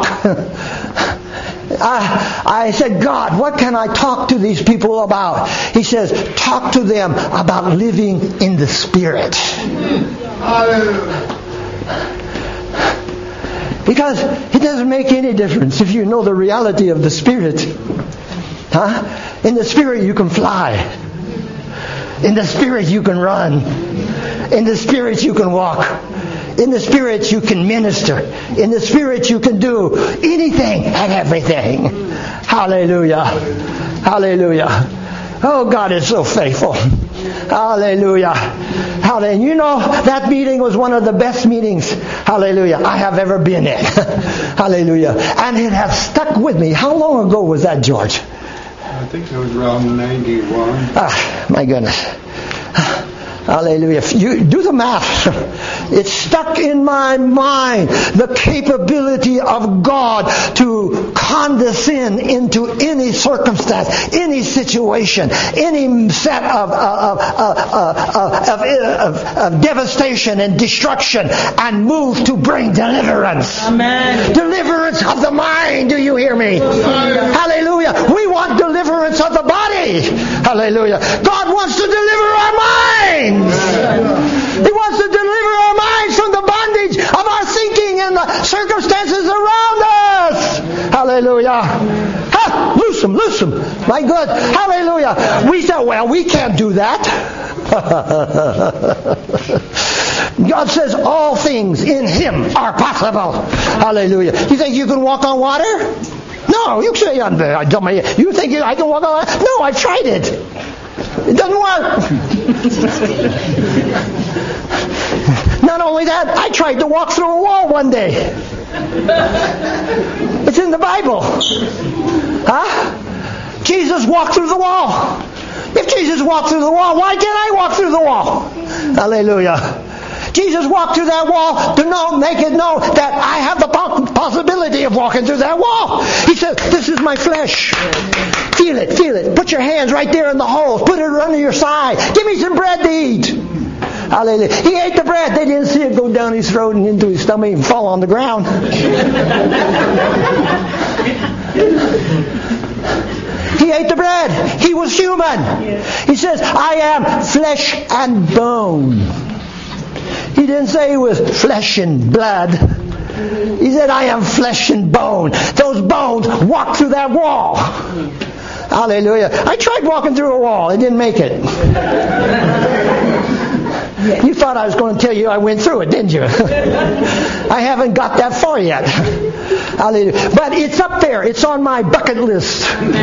I said, God, what can I talk to these people about? He says, talk to them about living in the Spirit. Because it doesn't make any difference if you know the reality of the Spirit. In the Spirit you can fly. In the Spirit you can run. In the Spirit you can walk. In the Spirit you can minister. In the Spirit you can do anything and everything. Hallelujah. Hallelujah. Oh, God is so faithful. Hallelujah. Hallelujah. You know, that meeting was one of the best meetings, hallelujah, I have ever been in. Hallelujah. And it has stuck with me. How long ago was that, George? I think it was around 91. My goodness. Hallelujah. You do the math. It's stuck in my mind. The capability of God to condescend into any circumstance, any situation, any set of devastation and destruction, and move to bring deliverance. Amen. Deliverance of the mind. Do you hear me? Hallelujah. We want deliverance of the body. Hallelujah. God wants to deliver our minds. He wants to deliver our minds from the bondage of our thinking and the circumstances around us. Hallelujah. Loose them. My God. Hallelujah. We say, well, we can't do that. God says all things in Him are possible. Hallelujah. You think you can walk on water? No, you say, you think I can walk on water? No, I've tried it. It doesn't work. Not only that, I tried to walk through a wall one day. It's in the Bible. Jesus walked through the wall. If Jesus walked through the wall, why can't I walk through the wall? Hallelujah. Jesus walked through that wall to make it known that I have the possibility of walking through that wall. He said, this is my flesh. Feel it. Put your hands right there in the holes. Put it under your side. Give me some bread to eat. Hallelujah. He ate the bread. They didn't see it go down his throat and into his stomach and fall on the ground. He ate the bread. He was human. He says, I am flesh and bone. He didn't say he was flesh and blood. He said, I am flesh and bone. Those bones walked through that wall. Hallelujah. I tried walking through a wall. I didn't make it. You thought I was going to tell you I went through it, didn't you? I haven't got that far yet. Hallelujah. But it's up there. It's on my bucket list.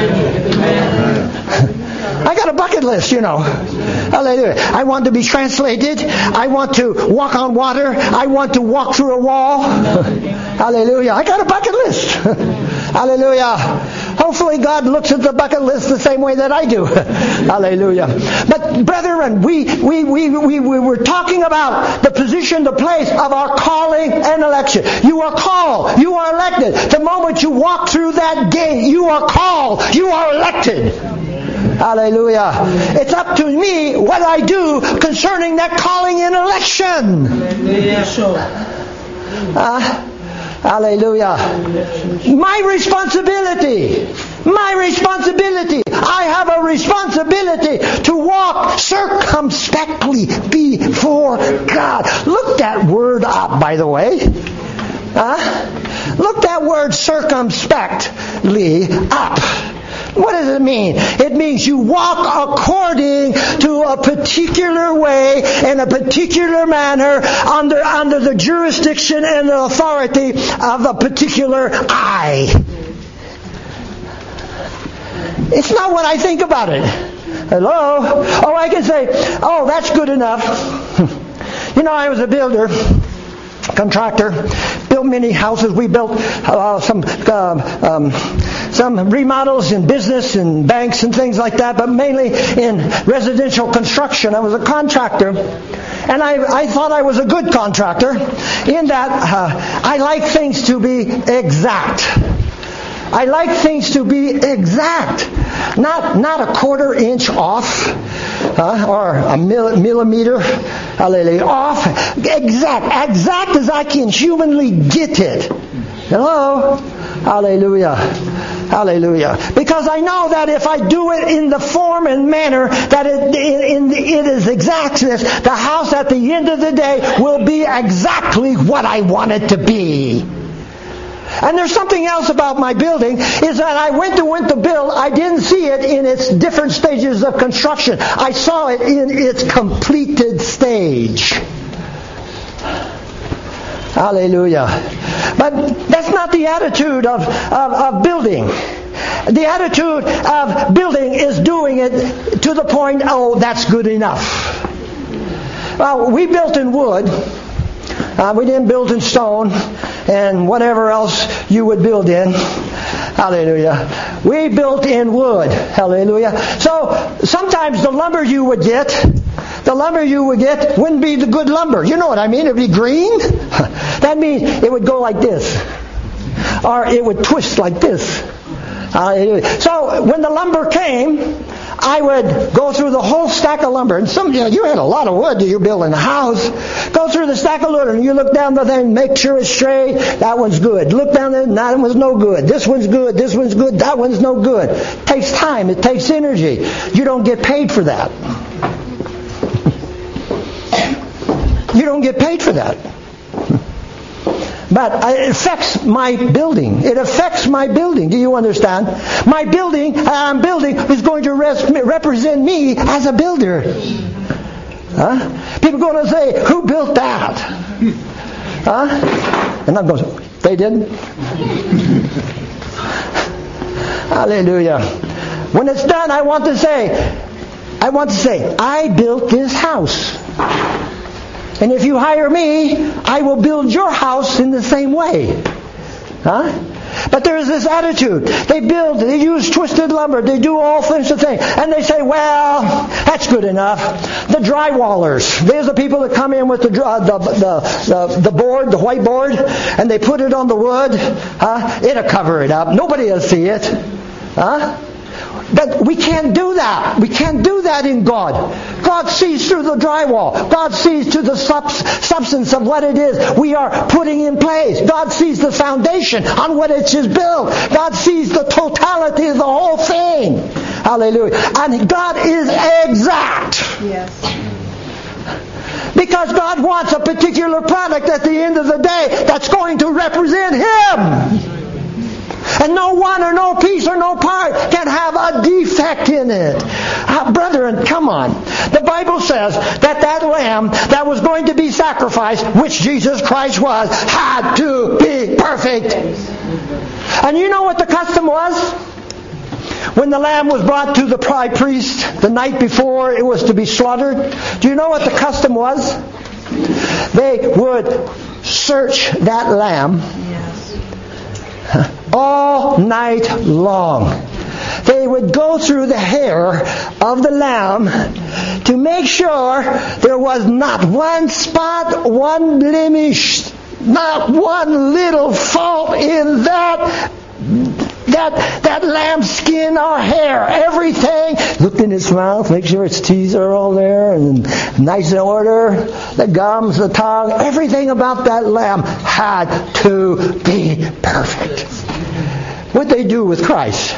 I got a bucket list, you know. Hallelujah. I want to be translated. I want to walk on water. I want to walk through a wall. Hallelujah. I got a bucket list. Hallelujah. Hopefully God looks at the bucket list the same way that I do. Hallelujah. But brethren, we were talking about the position, the place of our calling and election. You are called. You are elected. The moment you walk through that gate, you are called. You are elected. Hallelujah. It's up to me what I do concerning that calling and election. Hallelujah. My responsibility. I have a responsibility to walk circumspectly before God. Look that word up, by the way. Look that word circumspectly up. What does it mean? It means you walk according to a particular way in a particular manner under the jurisdiction and the authority of a particular I. It's not what I think about it. Hello? Or I can say, oh, that's good enough. You know, I was a builder, contractor, built built many houses. We built some remodels in business and banks and things like that, but mainly in residential construction. I was a contractor, and I thought I was a good contractor in that I like things to be exact. I like things to be exact, not a quarter inch off or a millimeter, hallelujah, off. Exact as I can humanly get it. Hello? Hallelujah. Hallelujah. Because I know that if I do it in the form and manner that it is exactness, the house at the end of the day will be exactly what I want it to be. And there's something else about my building, is that I went to build, I didn't see it in its different stages of construction. I saw it in its completed stage. Hallelujah. But that's not the attitude of building. The attitude of building is doing it to the point, oh, that's good enough. Well, we built in wood. We didn't build in stone and whatever else you would build in. Hallelujah. We built in wood. Hallelujah. So sometimes the lumber you would get wouldn't be the good lumber. You know what I mean? It would be green. That means it would go like this. Or it would twist like this. So when the lumber came, I would go through the whole stack of lumber. And you had a lot of wood you're building a house. Go through the stack of lumber and you look down the thing, make sure it's straight. That one's good. Look down there, that one's no good. This one's good, this one's good, that one's no good. It takes time, it takes energy. You don't get paid for that. You don't get paid for that. But it affects my building. It affects my building. Do you understand? My building, I'm building, is going to represent me as a builder. Huh? People are going to say, who built that? Huh? And I'm going to say, they didn't. Hallelujah. When it's done, I want to say, I built this house. And if you hire me, I will build your house in the same way. Huh? But there is this attitude. They use twisted lumber, they do all sorts of things. And they say, well, that's good enough. The drywallers, there's the people that come in with the board, the whiteboard, and they put it on the wood. It'll cover it up. Nobody will see it. Huh? But we can't do that. We can't do that in God. God sees through the drywall. God sees to the substance of what it is we are putting in place. God sees the foundation on what it is built. God sees the totality of the whole thing. Hallelujah. And God is exact. Yes. Because God wants a particular product at the end of the day that's going to represent Him. And no one or no piece or no part can have a defect in it. Brethren, come on. The Bible says that lamb that was going to be sacrificed, which Jesus Christ was, had to be perfect. And you know what the custom was? When the lamb was brought to the high priest the night before it was to be slaughtered, do you know what the custom was? They would search that lamb all night long. They would go through the hair of the lamb to make sure there was not one spot, one blemish, not one little fault in that lamb's skin or hair. Everything. Look in its mouth, make sure its teeth are all there and nice in order. The gums, the tongue, everything about that lamb had to be perfect. What they do with Christ?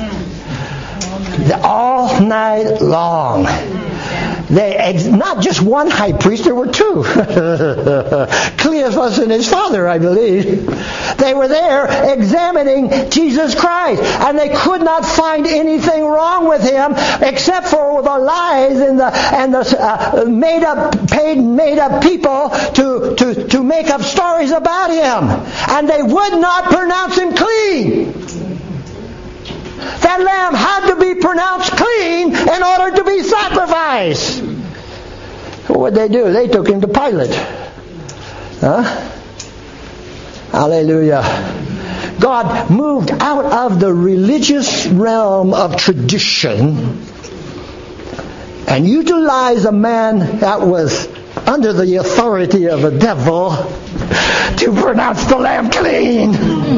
All night long. Not just one high priest, there were two. Cleophas and his father, I believe. They were there examining Jesus Christ, and they could not find anything wrong with him except for the lies and the made up people to make up stories about him, and they would not pronounce him clean. That lamb had to be pronounced clean in order to be sacrificed. What did they do? They took him to Pilate. Hallelujah. God moved out of the religious realm of tradition and utilized a man that was under the authority of a devil to pronounce the lamb clean.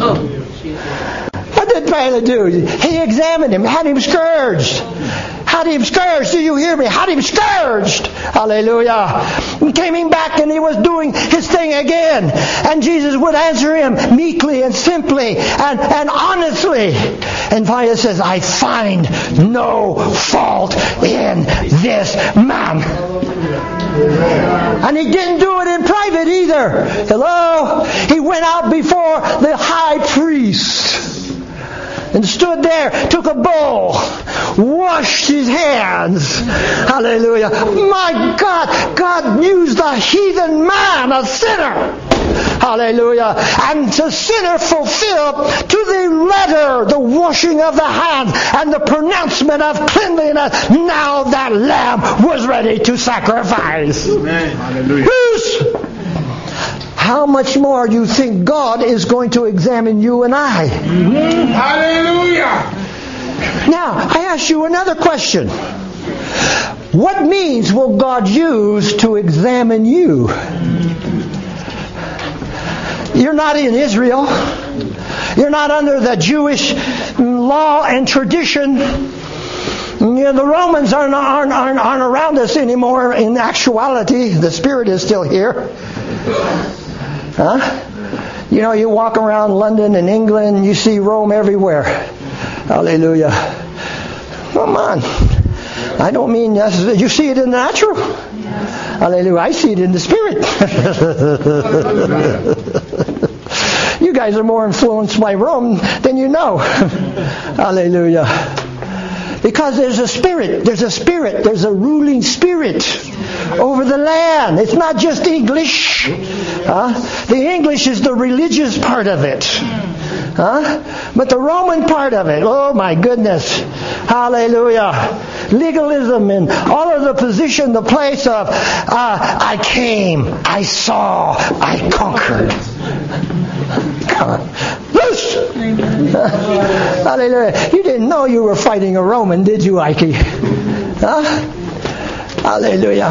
What did Pilate do? He examined him, had him scourged. Had him scourged. Do you hear me? Had him scourged. Hallelujah. He came back and he was doing his thing again. And Jesus would answer him meekly and simply and honestly. And Pilate says, I find no fault in this man. And he didn't do it in private either. Hello? He went out before the high priest and stood there, took a bowl, washed his hands. Hallelujah. My God, God used a heathen man, a sinner. Hallelujah. And the sinner fulfilled to the letter the washing of the hands and the pronouncement of cleanliness. Now that lamb was ready to sacrifice. Amen. Hallelujah. How much more do you think God is going to examine you and I? Mm-hmm. Hallelujah. Now, I ask you another question. What means will God use to examine you? You're not in Israel. You're not under the Jewish law and tradition. The Romans aren't around us anymore. In actuality, the Spirit is still here. Huh? You walk around London and England, you see Rome everywhere. Hallelujah. Come on. I don't mean necessarily. You see it in the natural? Hallelujah. I see it in the Spirit. You guys are more influenced by Rome than you know. Hallelujah. Because there's a spirit, there's a ruling spirit over the land. It's not just English. The English is the religious part of it. But the Roman part of it, oh my goodness. Hallelujah. Legalism and all of the position, the place of I came, I saw, I conquered. God. Loose! Hallelujah. You didn't know you were fighting a Roman, did you, Ike? Hallelujah.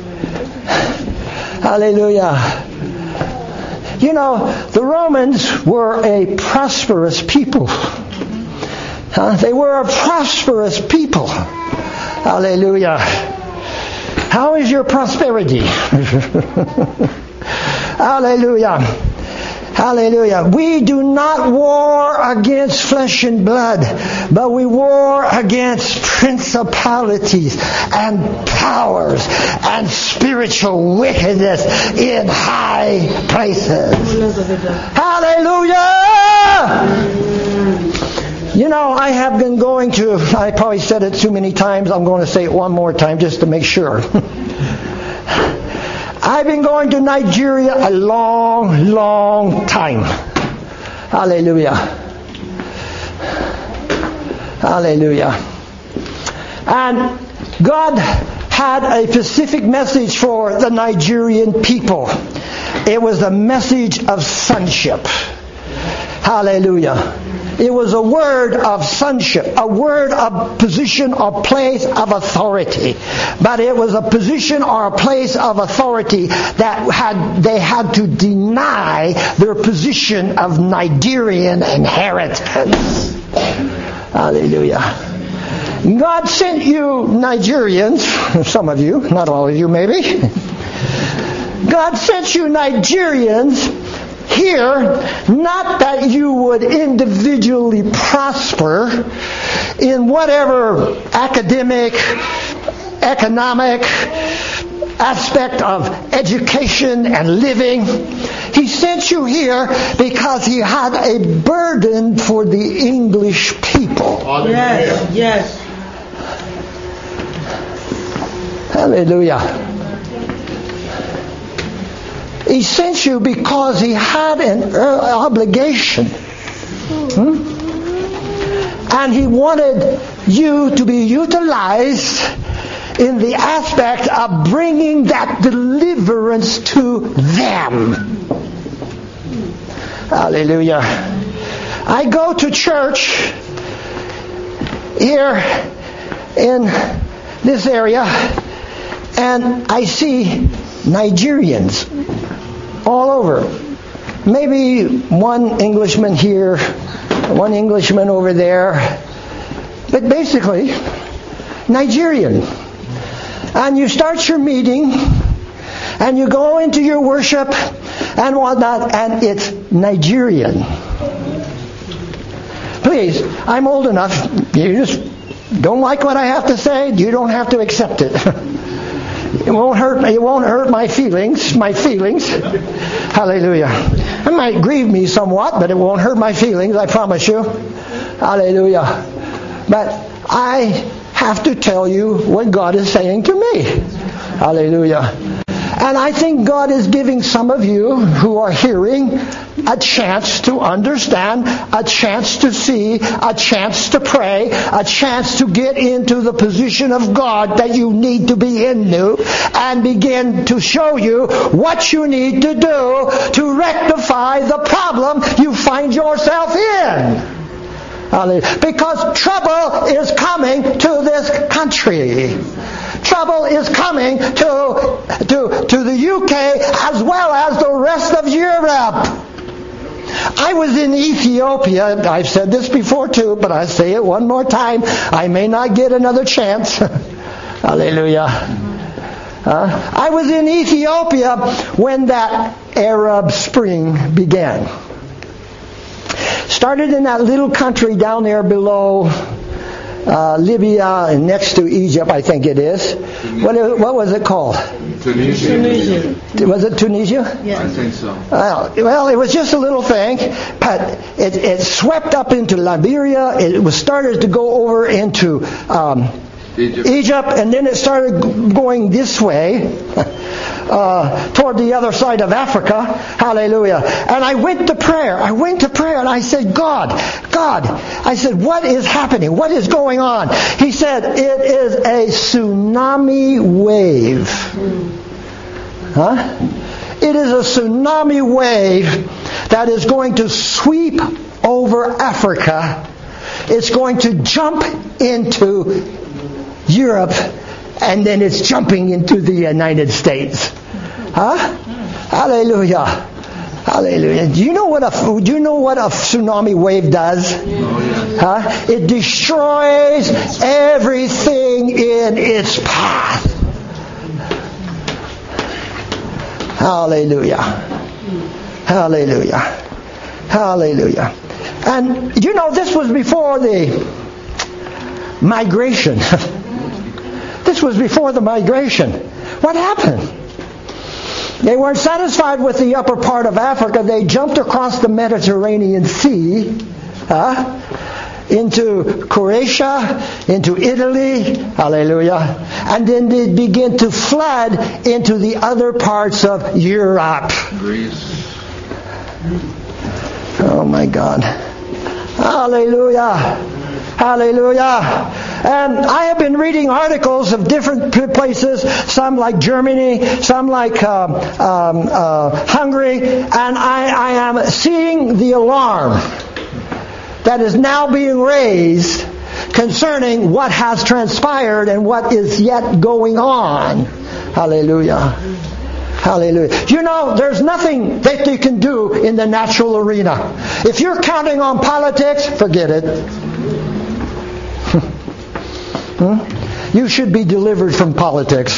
Hallelujah. The Romans were a prosperous people. They were a prosperous people. Hallelujah. How is your prosperity? Hallelujah. Hallelujah. We do not war against flesh and blood, but we war against principalities and powers and spiritual wickedness in high places. Hallelujah! I have been going to, I probably said it too many times, I'm going to say it one more time just to make sure. I've been going to Nigeria a long, long time. Hallelujah. Hallelujah. And God had a specific message for the Nigerian people. It was a message of sonship. Hallelujah. It was a word of sonship, a word of position or place of authority. But it was a position or a place of authority that they had to deny their position of Nigerian inheritance. Hallelujah. God sent you Nigerians, some of you, not all of you maybe. God sent you Nigerians here, not that you would individually prosper in whatever academic, economic aspect of education and living. He sent you here because he had a burden for the English people. Yes, yes. Hallelujah. He sent you because he had an obligation. And he wanted you to be utilized in the aspect of bringing that deliverance to them. Hallelujah. I go to church here in this area, and I see Nigerians all over. Maybe one Englishman here, one Englishman over there, but basically Nigerian. And you start your meeting, and you go into your worship and whatnot, and it's Nigerian. Please, I'm old enough. You just don't like what I have to say, you don't have to accept it. It won't hurt my feelings. Hallelujah. It might grieve me somewhat, but it won't hurt my feelings, I promise you. Hallelujah. But I have to tell you what God is saying to me. Hallelujah. And I think God is giving some of you who are hearing a chance to understand, a chance to see, a chance to pray, a chance to get into the position of God that you need to be into, and begin to show you what you need to do to rectify the problem you find yourself in. Because trouble is coming to this country. Trouble is coming to the UK as well as the rest of Europe. I was in Ethiopia. I've said this before too, but I'll say it one more time. I may not get another chance. Hallelujah. I was in Ethiopia when that Arab Spring began. Started in that little country down there below Libya and next to Egypt, I think it is. What was it called? Tunisia. Was it Tunisia? Yes. I think so. Well, it was just a little thing, but it swept up into Liberia. It was started to go over into Egypt, and then it started going this way toward the other side of Africa. Hallelujah. And I went to prayer, and I said, God, I said, what is happening? What is going on? He said, it is a tsunami wave. It is a tsunami wave that is going to sweep over Africa. It's going to jump into Europe, and then it's jumping into the United States. Hallelujah. Hallelujah. Do you know what a tsunami wave does? It destroys everything in its path. Hallelujah. Hallelujah. Hallelujah. And you know, this was before the migration. This was before the migration. What happened? They weren't satisfied with the upper part of Africa. They jumped across the Mediterranean Sea into Croatia, into Italy, hallelujah, and then they began to flood into the other parts of Europe. Greece. Oh my God. Hallelujah. Hallelujah. And I have been reading articles of different places, some like Germany, some like Hungary, and I am seeing the alarm that is now being raised concerning what has transpired and what is yet going on. Hallelujah. Hallelujah. You know, there's nothing that you can do in the natural arena. If you're counting on politics, forget it. You should be delivered from politics.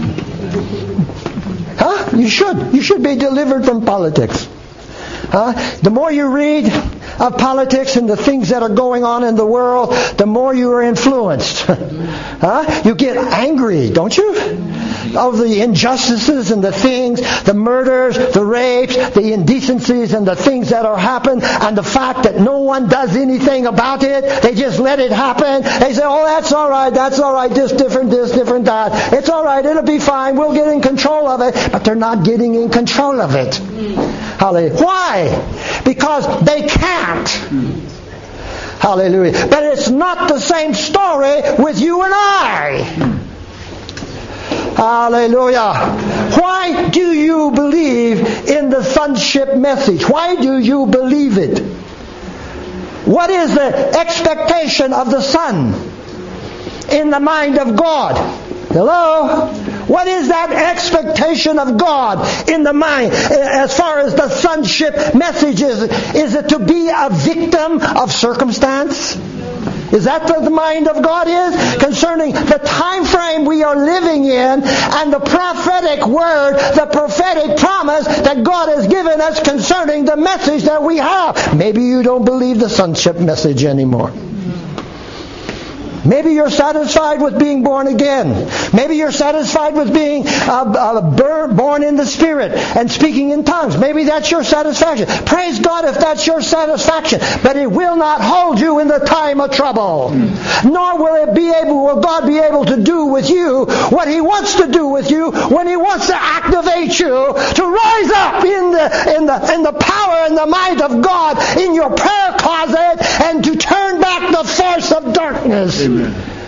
You should. You should be delivered from politics. The more you read of politics and the things that are going on in the world, the more you are influenced. You get angry, don't you? Of the injustices and the things, the murders, the rapes, the indecencies and the things that are happening, and the fact that no one does anything about it. They just let it happen. They say, oh, that's all right, this different, that. It's all right, it'll be fine, we'll get in control of it. But they're not getting in control of it. Hallelujah. Why? Because they can't. Hallelujah. But it's not the same story with you and I. Hallelujah. Why do you you believe in the sonship message? Why do you believe it? What is the expectation of the Son in the mind of God? Hello? What is that expectation of God in the mind as far as the sonship message is? Is it to be a victim of circumstance? Is that what the mind of God is? Concerning the time frame we are living in and the prophetic word, the prophetic promise that God has given us concerning the message that we have. Maybe you don't believe the sonship message anymore. Maybe you're satisfied with being born again. Maybe you're satisfied with being born in the Spirit and speaking in tongues. Maybe that's your satisfaction. Praise God if that's your satisfaction. But it will not hold you in the time of trouble. Nor will God be able to do with you what He wants to do with you when He wants to activate you to rise up in the power and the might of God in your prayer closet and to turn back the force of darkness. Amen.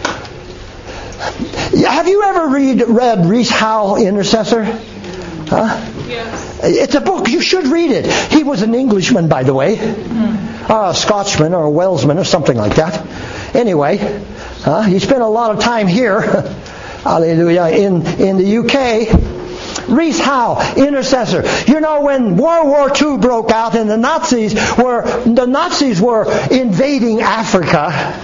Have you ever read Rees Howell, Intercessor? Huh? Yes. It's a book. You should read it. He was an Englishman, by the way. A Scotsman or a Welshman or something like that. Anyway, he spent a lot of time here. Hallelujah. In the UK. Rees Howell, Intercessor. You know, when World War II broke out and the Nazis were invading Africa,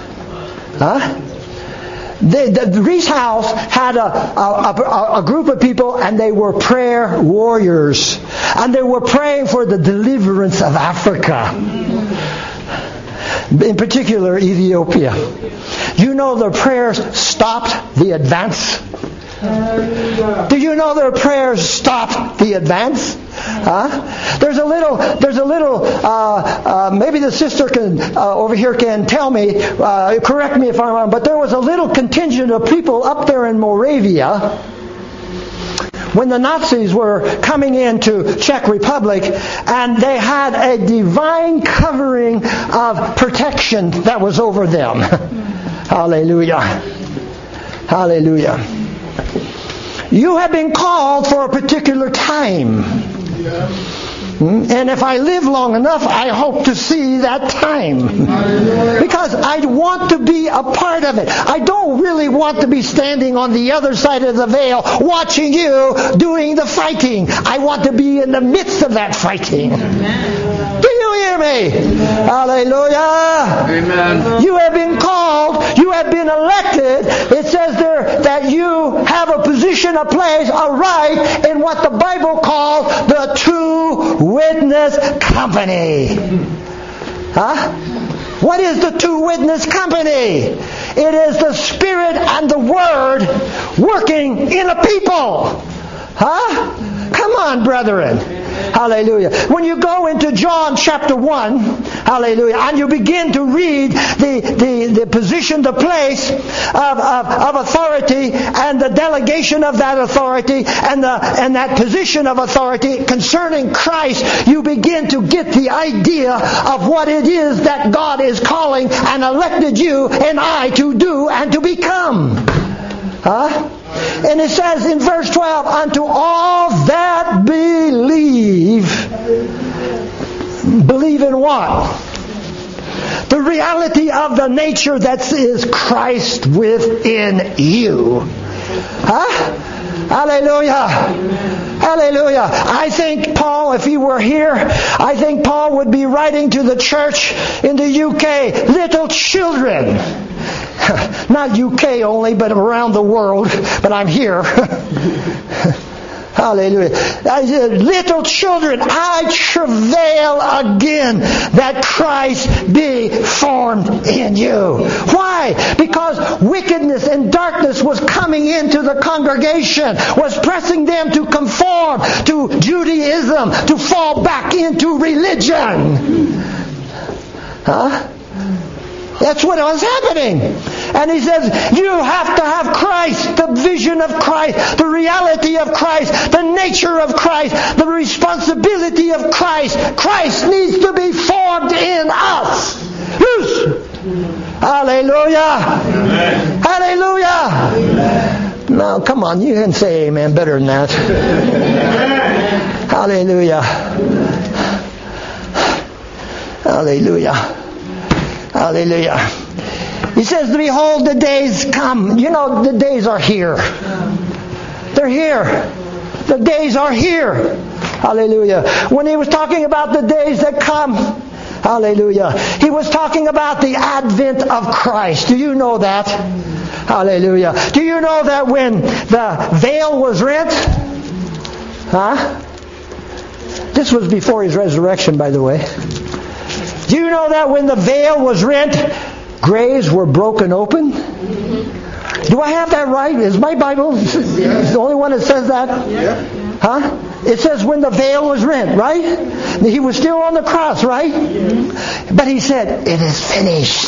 the Rees Howells had a group of people, and they were prayer warriors, and they were praying for the deliverance of Africa, in particular Ethiopia. You know their prayers stopped the advance? Do you know their prayers stopped the advance? There's a little. Maybe the sister can over here can tell me, correct me if I'm wrong. But there was a little contingent of people up there in Moravia when the Nazis were coming into Czech Republic, and they had a divine covering of protection that was over them. Hallelujah! Hallelujah! You have been called for a particular time. And if I live long enough, I hope to see that time. Because I want to be a part of it. I don't really want to be standing on the other side of the veil watching you doing the fighting. I want to be in the midst of that fighting. Do you hear me? Hallelujah. Amen. You have been called. You have been elected. It says there that you have a position, a place, a right in what the Bible calls the Two Witness Company. What is the Two Witness Company? It is the Spirit and the Word working in a people. Come on, brethren. Hallelujah. When you go into John chapter 1, hallelujah, and you begin to read the position, the place of authority and the delegation of that authority and that position of authority concerning Christ, you begin to get the idea of what it is that God is calling and elected you and I to do and to become. And it says in verse 12, unto all that believe in what? The reality of the nature that is Christ within you. Hallelujah. Hallelujah. I think Paul, if he were here, I think Paul would be writing to the church in the UK, little children. Not UK only, but around the world. But I'm here. Hallelujah. I said, little children, I travail again that Christ be formed in you. Why? Because wickedness and darkness was coming into the congregation, was pressing them to conform to Judaism, to fall back into religion. That's what was happening. And he says, you have to have Christ, the vision of Christ, the reality of Christ, the nature of Christ, the responsibility of Christ. Christ needs to be formed in us. Hallelujah. Amen. Hallelujah. Amen. Now, come on, you can say amen better than that. Hallelujah. Hallelujah. Hallelujah. He says, behold, the days come. You know, the days are here. They're here. The days are here. Hallelujah. When he was talking about the days that come, hallelujah, he was talking about the advent of Christ. Do you know that? Hallelujah. Do you know that when the veil was rent? Huh? This was before his resurrection, by the way. Do you know that when the veil was rent, graves were broken open? Do I have that right? Is my Bible the only one that says that? Huh? It says when the veil was rent, right? He was still on the cross, right? But he said, it is finished.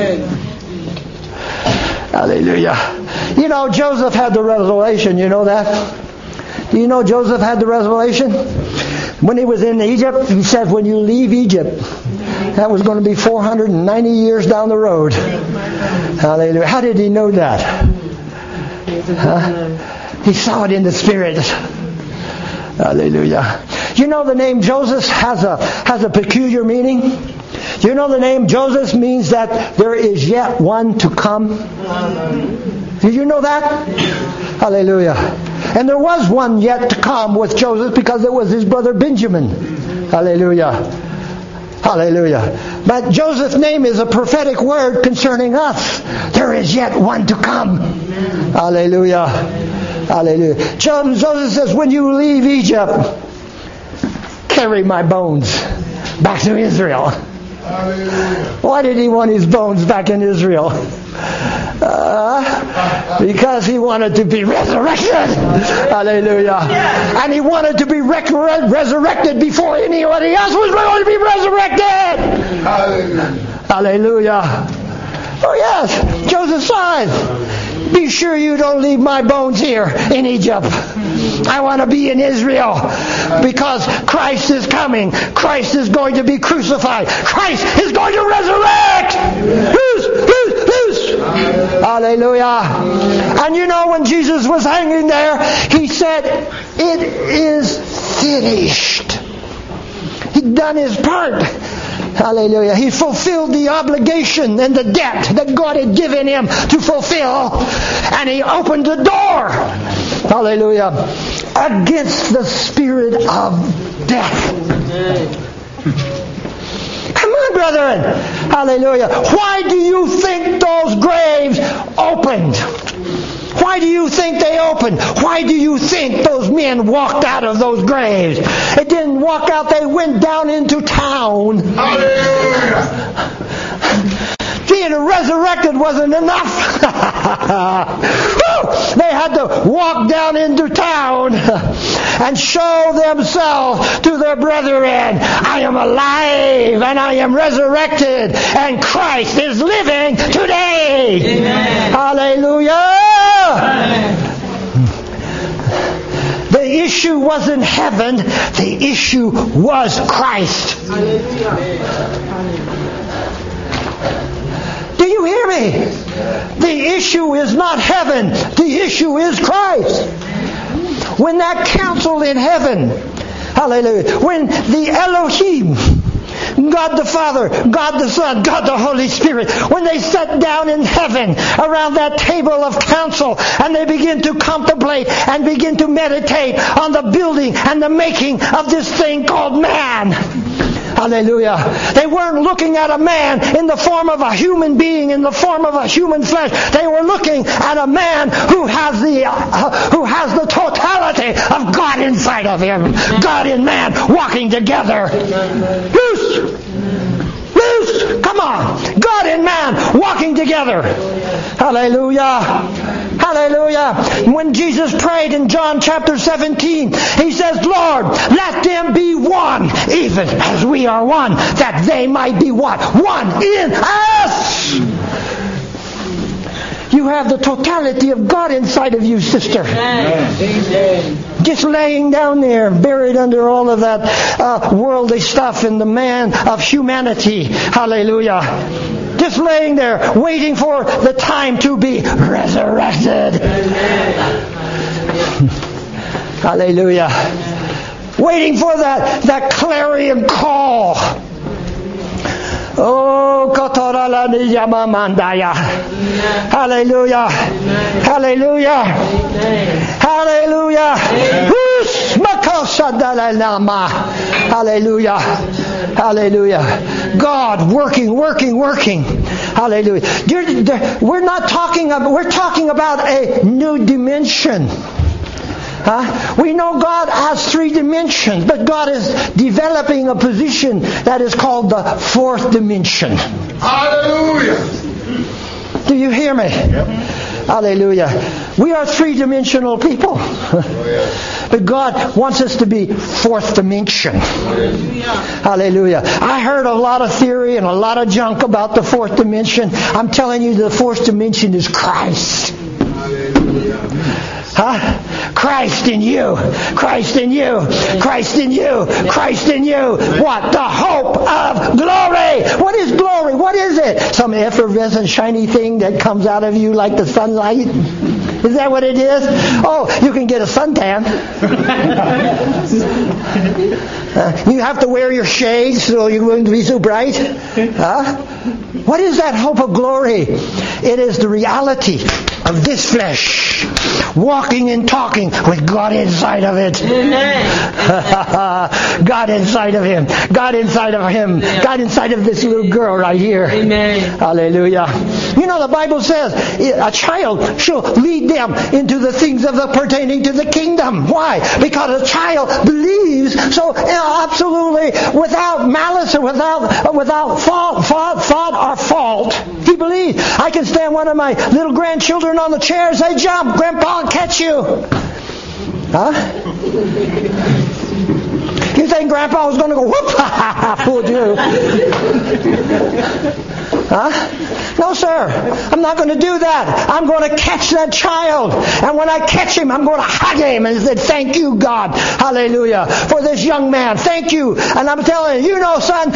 Hallelujah. You know, Joseph had the revelation. You know that? Do you know Joseph had the revelation? When he was in Egypt, he said, when you leave Egypt, that was going to be 490 years down the road. Hallelujah. How did he know that? Huh? He saw it in the Spirit. Hallelujah. You know the name Joseph has a peculiar meaning? You know the name Joseph means that there is yet one to come? Did you know that? Hallelujah. And there was one yet to come with Joseph because it was his brother Benjamin. Hallelujah. Hallelujah. But Joseph's name is a prophetic word concerning us. There is yet one to come. Hallelujah. Hallelujah. Joseph says, when you leave Egypt, carry my bones back to Israel. Why did he want his bones back in Israel? Because he wanted to be resurrected. Hallelujah. And he wanted to be resurrected before anybody else was going to be resurrected. Hallelujah. Oh yes, Joseph saw it. Be sure you don't leave my bones here in Egypt. I want to be in Israel because Christ is coming. Christ is going to be crucified. Christ is going to resurrect. Hallelujah. And you know when Jesus was hanging there, he said, it is finished. He'd done his part. Hallelujah. He fulfilled the obligation and the debt that God had given him to fulfill. And he opened the door. Hallelujah. Against the spirit of death. Come on, brethren. Hallelujah. Why do you think those graves opened? Why do you think they opened? Why do you think those men walked out of those graves? It didn't walk out. They went down into town. Hallelujah. Being resurrected wasn't enough. They had to walk down into town and show themselves to their brethren. I am alive and I am resurrected and Christ is living today. Amen. Hallelujah. Amen. The issue wasn't heaven. The issue was Christ. Do you hear me? The issue is not heaven. The issue is Christ. When that council in heaven, hallelujah, when the Elohim, God the Father, God the Son, God the Holy Spirit, when they sat down in heaven around that table of council and they begin to contemplate and begin to meditate on the building and the making of this thing called man. Hallelujah. They weren't looking at a man in the form of a human being, in the form of a human flesh. They were looking at a man who has the totality of God inside of him. God and man walking together. Loose! Come on. God and man walking together. Hallelujah. Hallelujah. When Jesus prayed in John chapter 17, he says, Lord, let them be one, even as we are one, that they might be what? One in us. You have the totality of God inside of you, sister. Amen. Just laying down there, buried under all of that worldly stuff and the man of humanity. Hallelujah. Just laying there, waiting for the time to be resurrected. Hallelujah. waiting for that clarion call. Oh, hallelujah. Hallelujah. Hallelujah. Hallelujah. Hallelujah. God working. Hallelujah. We're talking about a new dimension. We know God has 3 dimensions, but God is developing a position that is called the 4th dimension. Hallelujah. Do you hear me? Yep. Hallelujah. We are 3-dimensional people. But God wants us to be 4th dimension. Hallelujah. I heard a lot of theory and a lot of junk about the 4th dimension. I'm telling you, the 4th dimension is Christ. Christ in you. Christ in you. Christ in you. Christ in you. What? The hope of glory. What is glory? What is it? Some effervescent, shiny thing that comes out of you like the sunlight? Is that what it is? Oh, you can get a suntan. You have to wear your shades so you won't be so bright. What is that hope of glory? It is the reality of this flesh walking and talking with God inside of it. God inside of him. God inside of him. God inside of this little girl right here. Amen. Hallelujah. You know, the Bible says a child shall lead them into the things of the pertaining to the kingdom. Why? Because a child believes so absolutely without malice or without thought or fault. He believes. I can stand one of my little grandchildren on the chair and say, "Jump, Grandpa, I'll catch you." You think Grandpa was going to go, "Whoop, ha, ha, ha, fooled you"? No, sir. I'm not going to do that. I'm going to catch that child. And when I catch him, I'm going to hug him and say, "Thank you, God. Hallelujah. For this young man. Thank you." And I'm telling you, son,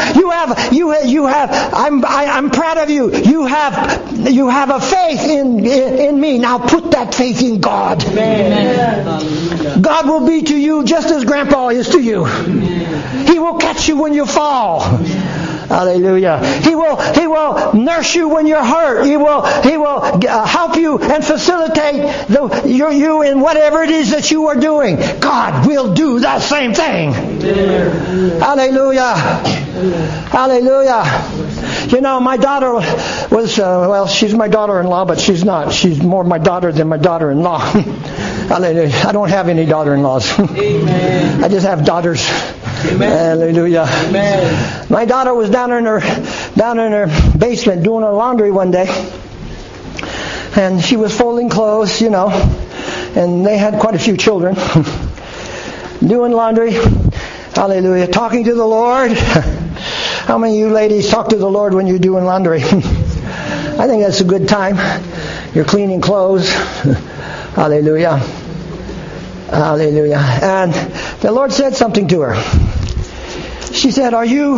I'm proud of you. You have a faith in me. Now put that faith in God. Amen. God will be to you just as Grandpa is to you. He will catch you when you fall. Hallelujah. He will nurse you when you're hurt. He will help you and facilitate you in whatever it is that you are doing. God will do that same thing. Hallelujah. Hallelujah. You know, my daughter was, she's my daughter-in-law, but she's not. She's more my daughter than my daughter-in-law. Hallelujah. I don't have any daughter-in-laws. Amen. I just have daughters. Amen. Hallelujah. Amen. My daughter was down in her basement doing her laundry one day, and she was folding clothes, and they had quite a few children doing laundry. Hallelujah. Talking to the Lord. How many of you ladies talk to the Lord when you're doing laundry? I think that's a good time. You're cleaning clothes. Hallelujah. Hallelujah. And the Lord said something to her. She said, Are you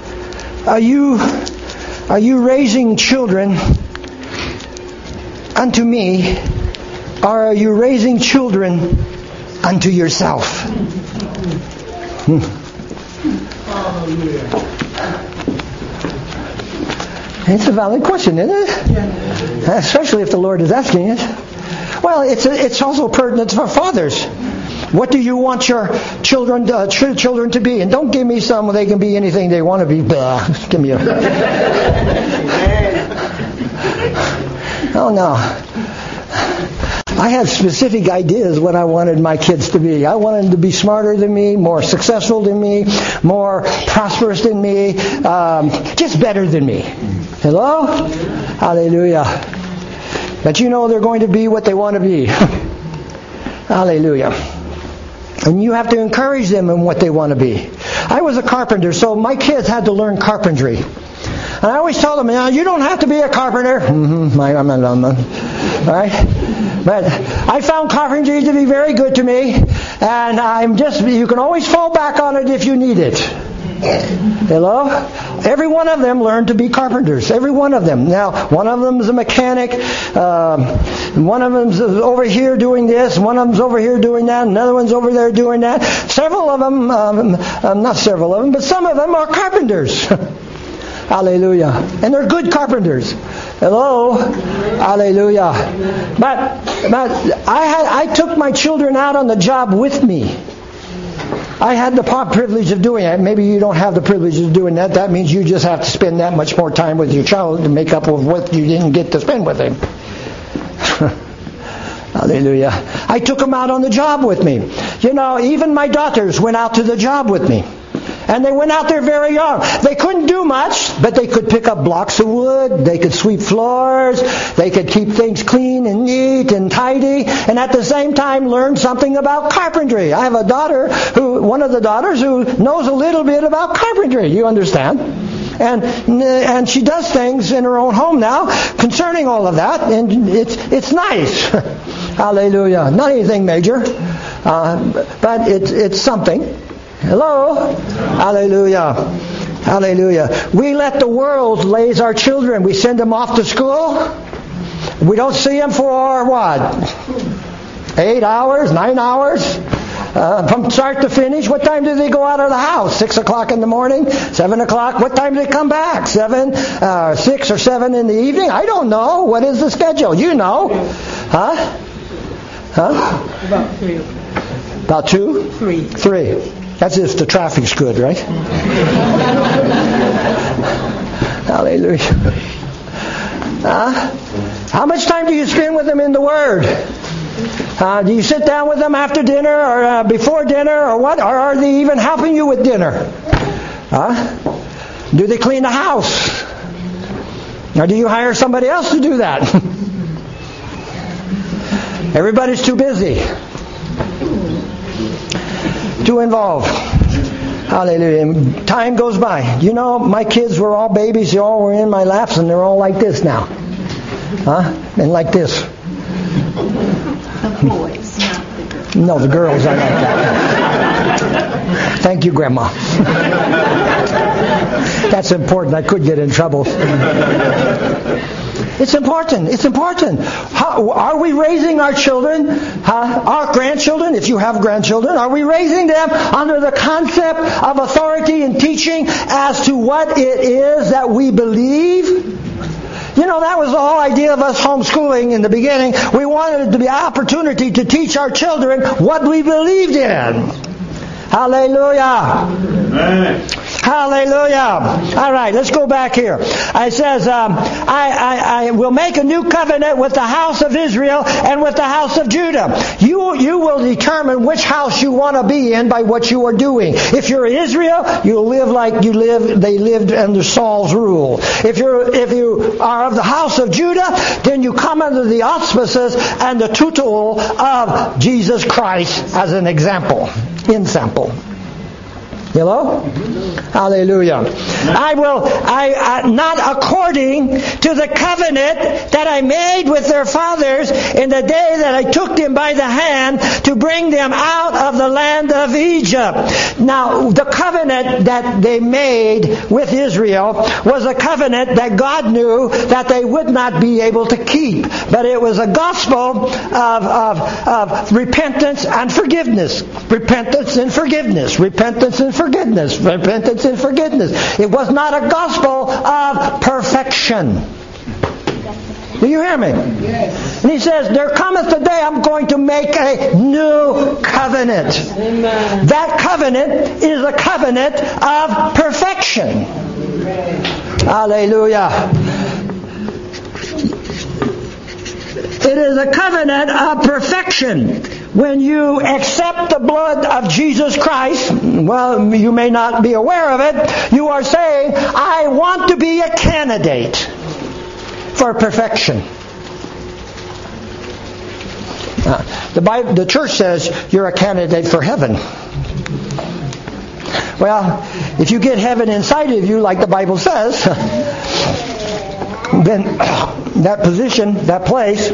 raising children unto me, or are you raising children unto yourself? It's a valid question, isn't it? Yeah. Especially if the Lord is asking it. Well, it's also pertinent for fathers. What do you want your children to be? And don't give me some they can be anything they want to be. Blah. Give me a... Oh, no. I had specific ideas what I wanted my kids to be. I wanted them to be smarter than me, more successful than me, more prosperous than me, just better than me. Hello? Hallelujah. But they're going to be what they want to be. Hallelujah. And you have to encourage them in what they want to be. I was a carpenter, so my kids had to learn carpentry. And I always tell them, you don't have to be a carpenter. Right? But I found carpentry to be very good to me. And you can always fall back on it if you need it. Hello? Every one of them learned to be carpenters. Every one of them. Now, one of them is a mechanic. And one of them's over here doing this, one of them's over here doing that, another one's over there doing that. Several of them, not several of them, but some of them are carpenters. Hallelujah. And they're good carpenters. Hello. Hallelujah. But I took my children out on the job with me. I had the privilege of doing that. Maybe you don't have the privilege of doing that. That means you just have to spend that much more time with your child to make up for what you didn't get to spend with him. Hallelujah. I took them out on the job with me. You know, even my daughters went out to the job with me. And they went out there very young. They couldn't do much, but they could pick up blocks of wood. They could sweep floors. They could keep things clean and neat and tidy. And at the same time learn something about carpentry. I have a daughter, one of the daughters, who knows a little bit about carpentry. You understand? And she does things in her own home now concerning all of that. And it's nice. Hallelujah. Not anything major. But it's something. Hello? Hallelujah. Hallelujah. We let the world raise our children. We send them off to school. We don't see them for what? 8 hours? 9 hours? From start to finish. What time do they go out of the house? 6 o'clock in the morning? 7 o'clock? What time do they come back? 6 or 7 in the evening? I don't know. What is the schedule? You know. Huh? About 3. About 2? 3. That's if the traffic's good, right? Hallelujah. How much time do you spend with them in the Word? Do you sit down with them after dinner or before dinner or what? Or are they even helping you with dinner? Do they clean the house? Or do you hire somebody else to do that? Everybody's too busy. Too involved. Hallelujah. Time goes by. You know, my kids were all babies. They all were in my laps, and they're all like this now. And like this. The boys, not the girls. No, the girls are like that. Thank you, Grandma. That's important. I could get in trouble. It's important. It's important. Are we raising our children, our grandchildren, if you have grandchildren, are we raising them under the concept of authority and teaching as to what it is that we believe? You know, that was the whole idea of us homeschooling in the beginning. We wanted the opportunity to teach our children what we believed in. Hallelujah. Amen. Hallelujah. All right, let's go back here. It says, I will make a new covenant with the house of Israel and with the house of Judah. You will determine which house you want to be in by what you are doing. If you're Israel, you'll live like they lived under Saul's rule. If you are of the house of Judah, then you come under the auspices and the tutel of Jesus Christ as an example. Hello? Hallelujah. Not according to the covenant that I made with their fathers in the day that I took them by the hand to bring them out of the land of Egypt. Now, the covenant that they made with Israel was a covenant that God knew that they would not be able to keep. But it was a gospel of repentance and forgiveness. Repentance and forgiveness. Repentance and forgiveness. Repentance and forgiveness. It was not a gospel of perfection. Do you hear me? Yes. And he says, there cometh a day I'm going to make a new covenant. Amen. That covenant is a covenant of perfection. Amen. Hallelujah. It is a covenant of perfection. When you accept the blood of Jesus Christ, well, you may not be aware of it, you are saying, I want to be a candidate for perfection. The church says you're a candidate for heaven. Well, if you get heaven inside of you, like the Bible says, then that position, that place,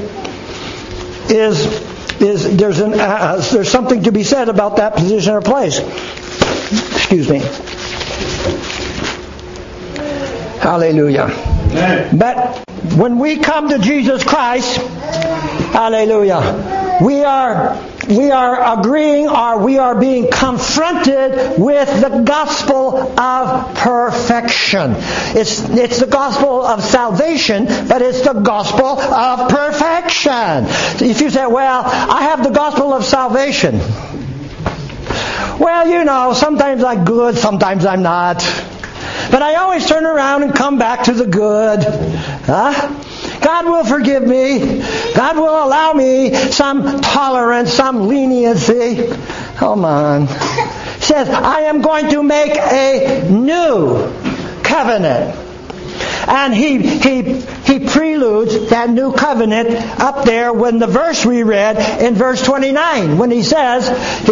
there's something to be said about that position or place. Excuse me. Hallelujah. But when we come to Jesus Christ, hallelujah, we are agreeing, or we are being confronted with the gospel of perfection. It's the gospel of salvation, but it's the gospel of perfection. If you say, well, I have the gospel of salvation. Well, you know, sometimes I'm good, sometimes I'm not. But I always turn around and come back to the good. God will forgive me. God will allow me some tolerance, some leniency. Come on. He says, I am going to make a new covenant. And he preludes that new covenant up there when the verse we read in verse 29, when he says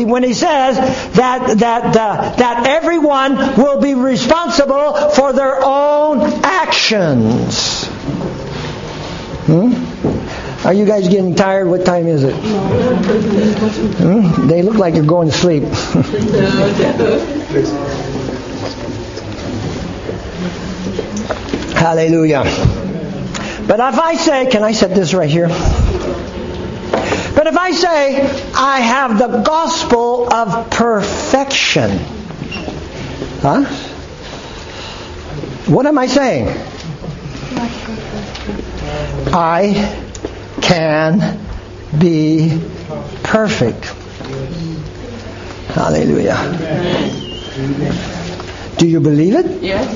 that everyone will be responsible for their own actions. Are you guys getting tired? What time is it? They look like you're going to sleep. Hallelujah. But if I say, can I set this right here? But if I say, I have the gospel of perfection, what am I saying? I can be perfect. Hallelujah. Do you believe it? Yes.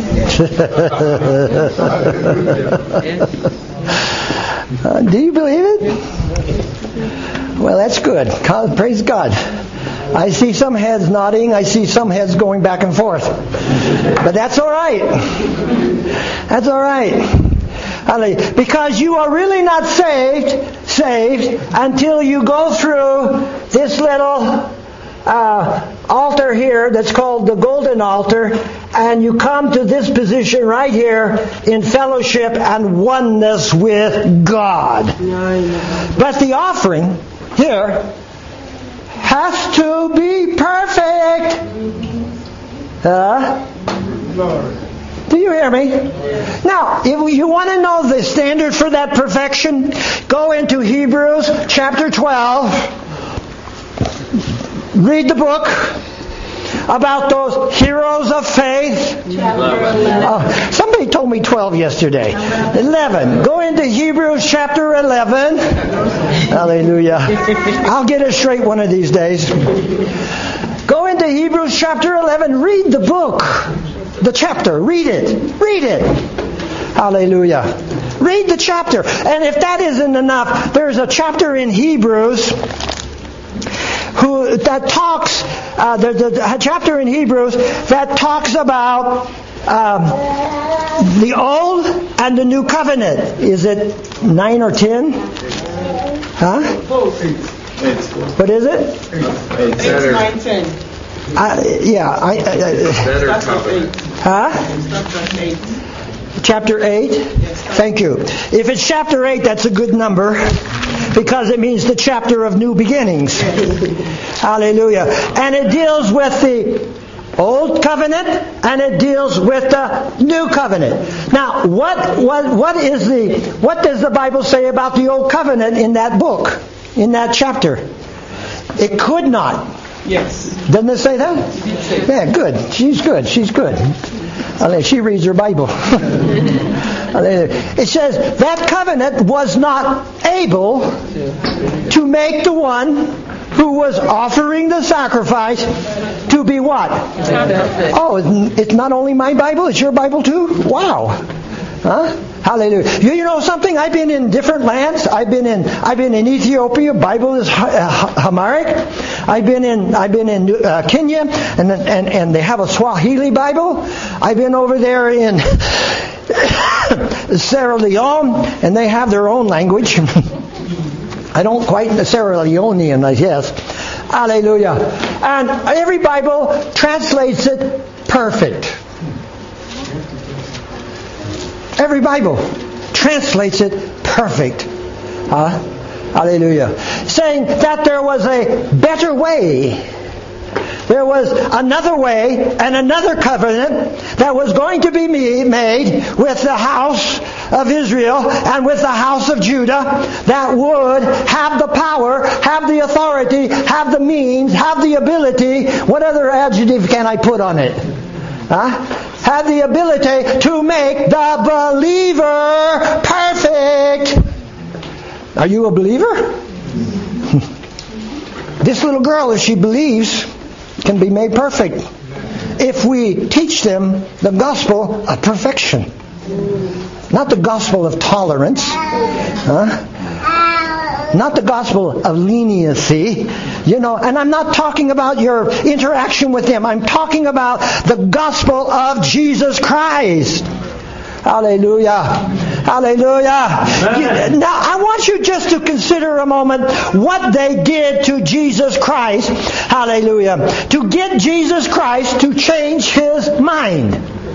Do you believe it? Well, that's good. Praise God. I see some heads nodding. I see some heads going back and forth. But that's all right. That's all right. Because you are really not saved until you go through this little altar here that's called the golden altar, and you come to this position right here in fellowship and oneness with God. But the offering here has to be perfect. Do you hear me? Now, if you want to know the standard for that perfection, go into Hebrews chapter 12. Read the book about those heroes of faith. Somebody told me 12 yesterday. 11. Go into Hebrews chapter 11. Hallelujah. I'll get it straight one of these days. Go into Hebrews chapter 11. Read the book. The chapter. Read it. Read it. Hallelujah. Read the chapter. And if that isn't enough, there's a chapter in Hebrews that talks, the chapter in Hebrews that talks about the old and the new covenant. Is it 9 or 10? Huh? What is it? 8, 9, 10. Better covenant. Huh? Chapter 8? Thank you. If it's chapter 8, that's a good number, because it means the chapter of new beginnings. Hallelujah. And it deals with the old covenant, and it deals with the new covenant. Now, what does the Bible say about the old covenant in that book, in that chapter? It could not. Yes. Doesn't it say that? Yeah, good. She's good. She's good. She reads her Bible. It says that covenant was not able to make the one who was offering the sacrifice to be what? Oh, it's not only my Bible, it's your Bible too? Wow. Huh? Hallelujah. You know something? I've been in different lands. I've been in Ethiopia. Bible is Amharic. I've been in Kenya, and they have a Swahili Bible. I've been over there in Sierra Leone, and they have their own language. I don't quite Sierra Leonean, I guess. Hallelujah. And every Bible translates it perfect. Every Bible translates it perfect. Hallelujah. Saying that there was a better way. there was another way and another covenant that was going to be made with the house of Israel and with the house of Judah that would have the power, have the authority, have the means, have the ability. What other adjective can I put on it? Have the ability to make the believer perfect. Are you a believer? This little girl, if she believes, can be made perfect if we teach them the gospel of perfection. Not the gospel of tolerance. Not the gospel of leniency. And I'm not talking about your interaction with them. I'm talking about the gospel of Jesus Christ. Hallelujah. Hallelujah. Now, I want you just to consider a moment what they did to Jesus Christ. Hallelujah. To get Jesus Christ to change His mind.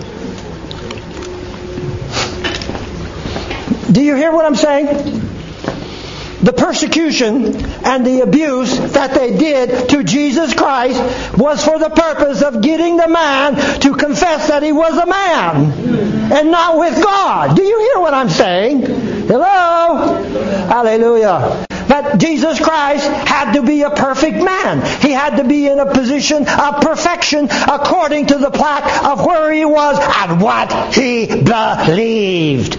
Do you hear what I'm saying? The persecution and the abuse that they did to Jesus Christ was for the purpose of getting the man to confess that he was a man and not with God. Do you hear what I'm saying? Hello? Hallelujah. But Jesus Christ had to be a perfect man. He had to be in a position of perfection according to the plaque of where he was and what he believed.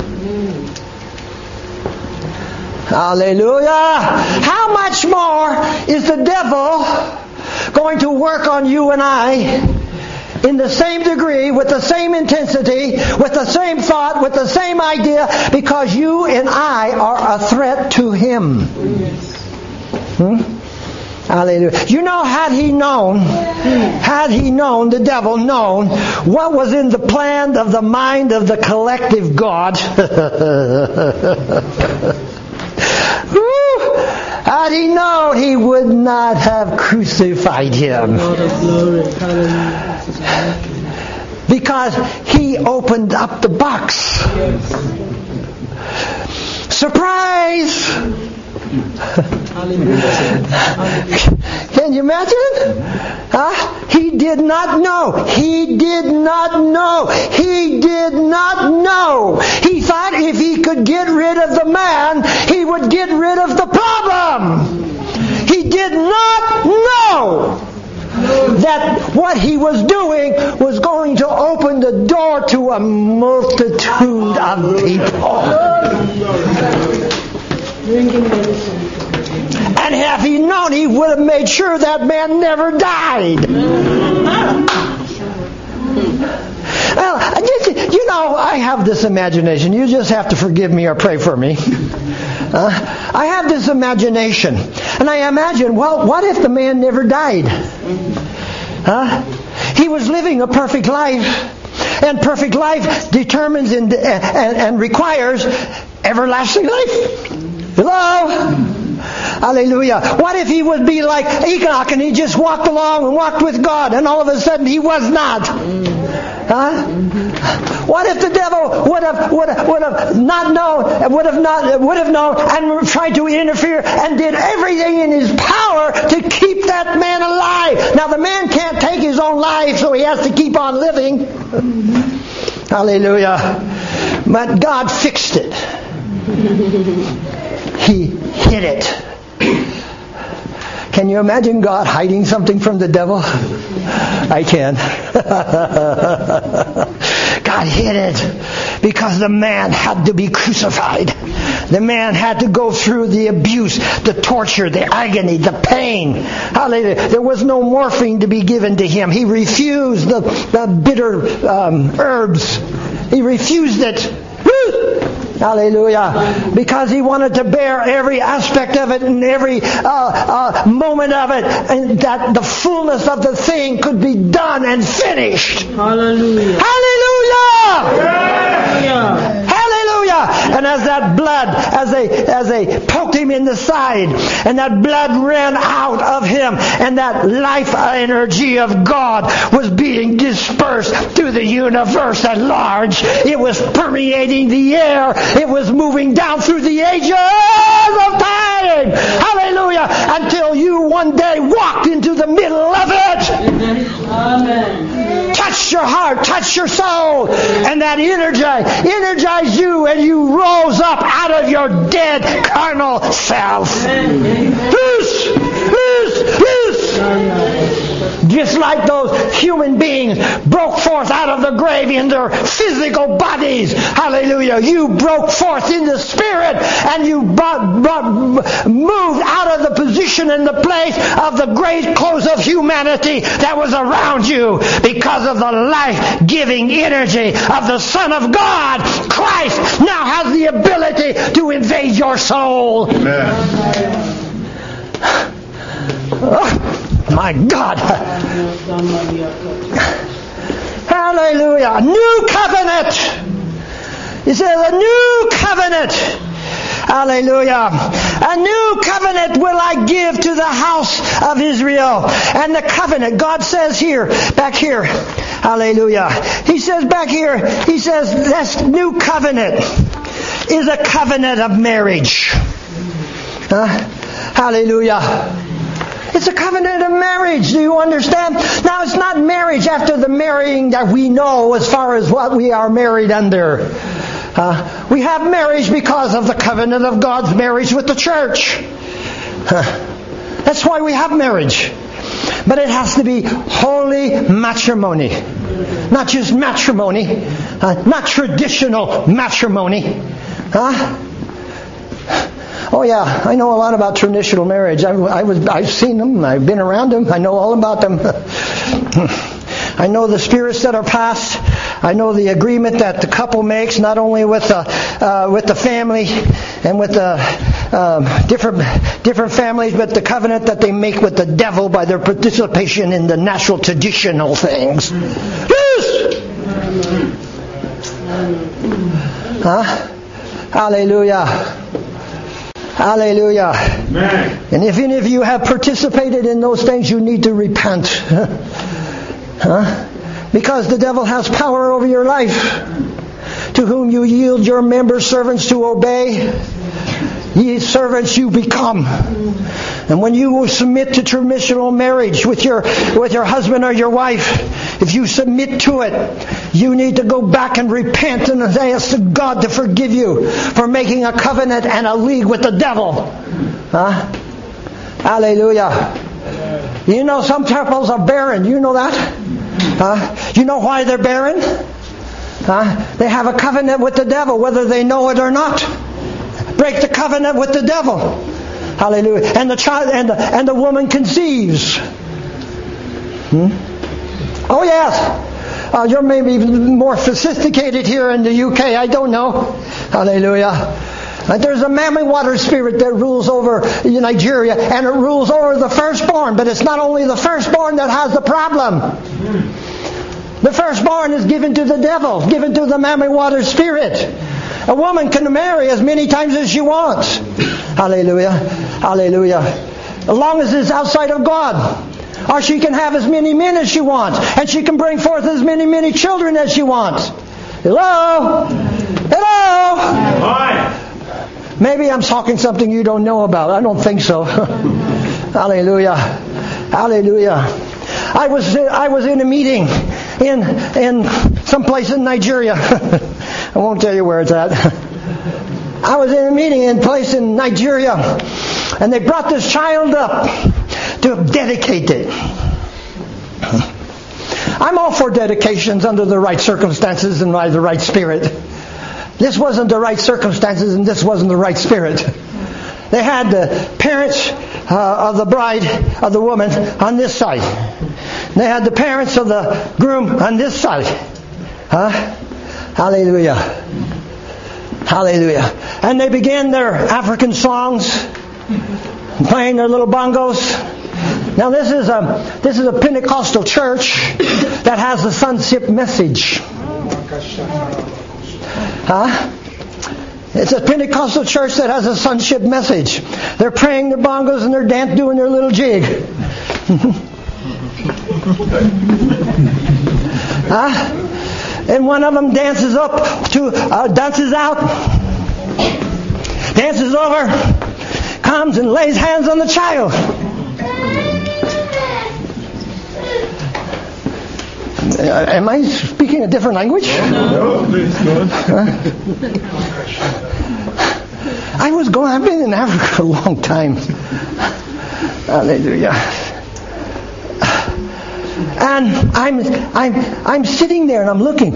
Hallelujah. How much more is the devil going to work on you and I in the same degree, with the same intensity, with the same thought, with the same idea, because you and I are a threat to him. Hallelujah. Had he known, the devil known what was in the plan of the mind of the collective God, had he known, he would not have crucified him. Because he opened up the box. Surprise! Can you imagine? He did not know. He did not know. He did not know. He thought if he could get rid of the man, he would get rid of the problem. He did not know that what he was doing was going to open the door to a multitude of people. And had he known, he would have made sure that man never died. Well, I have this imagination. You just have to forgive me or pray for me. I have this imagination. And I imagine, what if the man never died? He was living a perfect life. And perfect life determines and requires everlasting life. Hello? Hallelujah. What if he would be like Enoch and he just walked along and walked with God and all of a sudden he was not? What if the devil would have known and tried to interfere and did everything in his power to keep that man alive? Now the man can't take his own life, so he has to keep on living. Hallelujah. But God fixed it. He hid it. Can you imagine God hiding something from the devil? I can. God hid it because the man had to be crucified. The man had to go through the abuse, the torture, the agony, the pain. Hallelujah. There was no morphine to be given to him. He refused the bitter herbs. He refused it. Hallelujah. Because he wanted to bear every aspect of it and every moment of it, and that the fullness of the thing could be done and finished. Hallelujah. Hallelujah. Yeah. Hallelujah. And as that blood, as they poked him in the side, and that blood ran out of him, and that life energy of God was being dispersed through the universe at large. It was permeating the air. It was moving down through the ages of time. Hallelujah. Until you one day walked into the middle of it. touched your heart, touched your soul, and that energized you, and you rose up out of your dead carnal self. Loose! Just like those human beings broke forth out of the grave in their physical bodies. Hallelujah. You broke forth in the Spirit, and you moved out of the position and the place of the great clothes of humanity that was around you because of the life-giving energy of the Son of God. Christ now has the ability to invade your soul. Amen. Oh, my God. Hallelujah. A new covenant. He says, a new covenant. Hallelujah. A new covenant will I give to the house of Israel. And the covenant, God says here, back here, hallelujah. He says back here, he says this new covenant is a covenant of marriage. Hallelujah. It's a covenant of marriage. Do you understand? Now, it's not marriage after the marrying that we know as far as what we are married under. We have marriage because of the covenant of God's marriage with the church. That's why we have marriage. But it has to be holy matrimony. Not just matrimony. Not traditional matrimony. Oh yeah, I know a lot about traditional marriage. I've seen them. I've been around them. I know all about them. I know the spirits that are passed. I know the agreement that the couple makes, not only with the family and with the different families, but the covenant that they make with the devil by their participation in the natural traditional things. Yes! Hallelujah. Hallelujah. Amen. And if any of you have participated in those things, you need to repent. Because the devil has power over your life. To whom you yield your member servants to obey, ye servants you become. And when you will submit to traditional marriage with your husband or your wife, if you submit to it, you need to go back and repent and ask God to forgive you for making a covenant and a league with the devil. Hallelujah. You know some couples are barren. You know that? You know why they're barren? They have a covenant with the devil, whether they know it or not. Break the covenant with the devil. Hallelujah. And the child and the woman conceives. Oh yes. You're maybe more sophisticated here in the UK. I don't know. Hallelujah. There's a mammy water spirit that rules over Nigeria, and it rules over the firstborn. But it's not only the firstborn that has the problem. The firstborn is given to the devil, given to the mammy water spirit. A woman can marry as many times as she wants. Hallelujah. Hallelujah. As long as it's outside of God. Or she can have as many men as she wants. And she can bring forth as many children as she wants. Hello? Hello? Hi. Maybe I'm talking something you don't know about. I don't think so. Hallelujah. Hallelujah. I was in a meeting in some place in Nigeria. I won't tell you where it's at. I was in a meeting in a place in Nigeria, and they brought this child up to dedicate it. I'm all for dedications under the right circumstances and by the right spirit. This wasn't the right circumstances, and this wasn't the right spirit. They had the parents of the bride, of the woman, on this side. They had the parents of the groom on this side. Hallelujah. Hallelujah. And they began their African songs, playing their little bongos. Now this is a Pentecostal church that has a sonship message. It's a Pentecostal church that has a sonship message. They're praying their bongos and they're doing their little jig. And one of them dances out, dances over, comes and lays hands on the child. Am I speaking a different language? No, please go on. I've been in Africa a long time. Hallelujah. And I'm sitting there and I'm looking.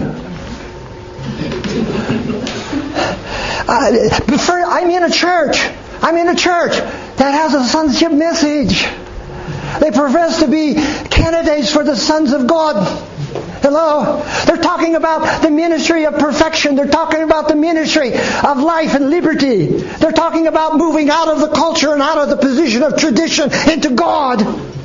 I'm in a church. I'm in a church that has a sonship message. They profess to be candidates for the sons of God. Hello? They're talking about the ministry of perfection. They're talking about the ministry of life and liberty. They're talking about moving out of the culture and out of the position of tradition into God.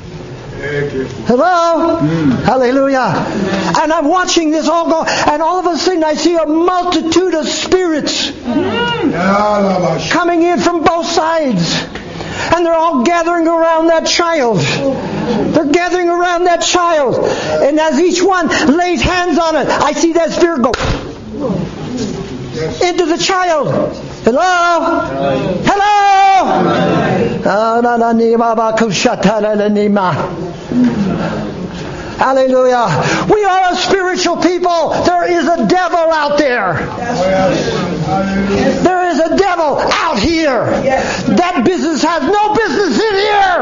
Hello? Hallelujah. And I'm watching this all go, and all of a sudden I see a multitude of spirits coming in from both sides. And they're all gathering around that child. They're gathering around that child. And as each one lays hands on it, I see that spirit go into the child. Hello? Hallelujah. We are a spiritual people. There is a devil out there. There is a devil out here. That business has no business in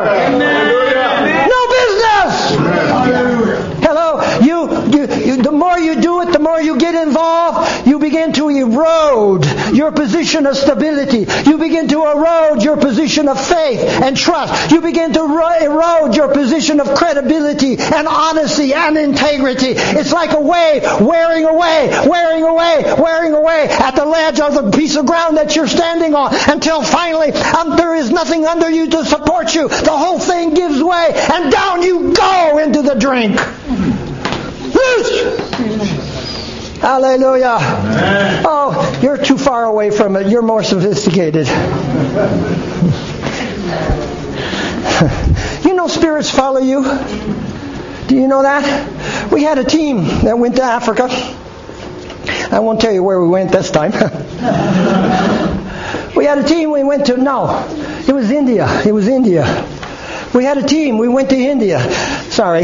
here. No business. Hello. The more you do it, the more you get involved, you begin to erode your position of stability. You begin to erode your position of faith and trust. You begin to erode your position of credibility and honesty and integrity. It's like a wave wearing away at the ledge of the piece of ground that you're standing on until finally there is nothing under you to support you. The whole thing gives way and down you go into the drink. Hallelujah. Amen. Oh, you're too far away from it. You're more sophisticated. You know spirits follow you. Do you know that? We had a team that went to Africa. I won't tell you where we went this time. We had a team we went to, it was India. We had a team, we went to India. Sorry.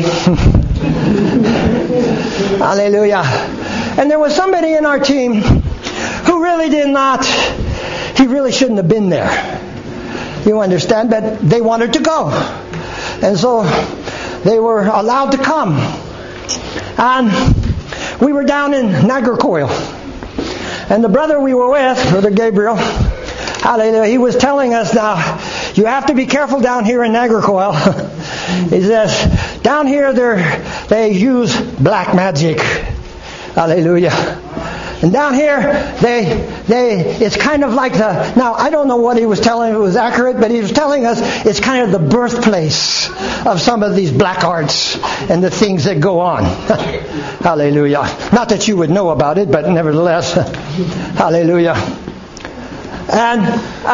Hallelujah. And there was somebody in our team who really he really shouldn't have been there. You understand? But they wanted to go. And so they were allowed to come. And we were down in Nagercoil. And the brother we were with, Brother Gabriel, hallelujah, he was telling us, now, you have to be careful down here in Nagercoil. He says, down here they use black magic. Hallelujah. And down here, it's kind of like now I don't know what he was telling, if it was accurate, but he was telling us it's kind of the birthplace of some of these black arts and the things that go on. Hallelujah. Not that you would know about it, but nevertheless, hallelujah. And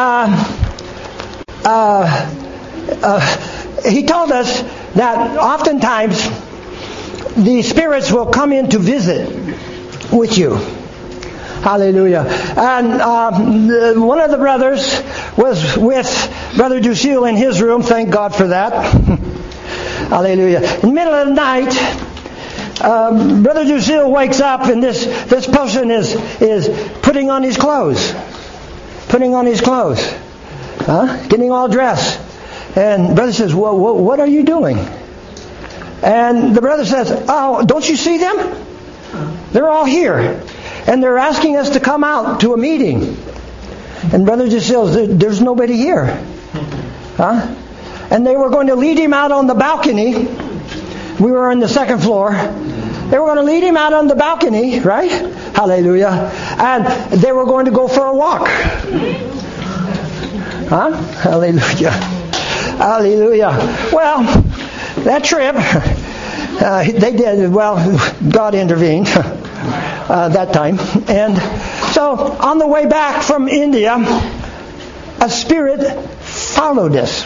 he told us that oftentimes the spirits will come in to visit with you. Hallelujah. And one of the brothers was with Brother Ducille in his room. Thank God for that. Hallelujah. In the middle of the night, Brother Ducille wakes up and this person is putting on his clothes. Getting all dressed. And brother says, well, what are you doing? And the brother says, oh, don't you see them? They're all here. And they're asking us to come out to a meeting. And Brother Ducille says, there's nobody here. And they were going to lead him out on the balcony. We were on the second floor. They were going to lead him out on the balcony, right? Hallelujah. And they were going to go for a walk. Hallelujah. Hallelujah. Well, that trip, they did, God intervened that time. And so on the way back from India, a spirit followed us.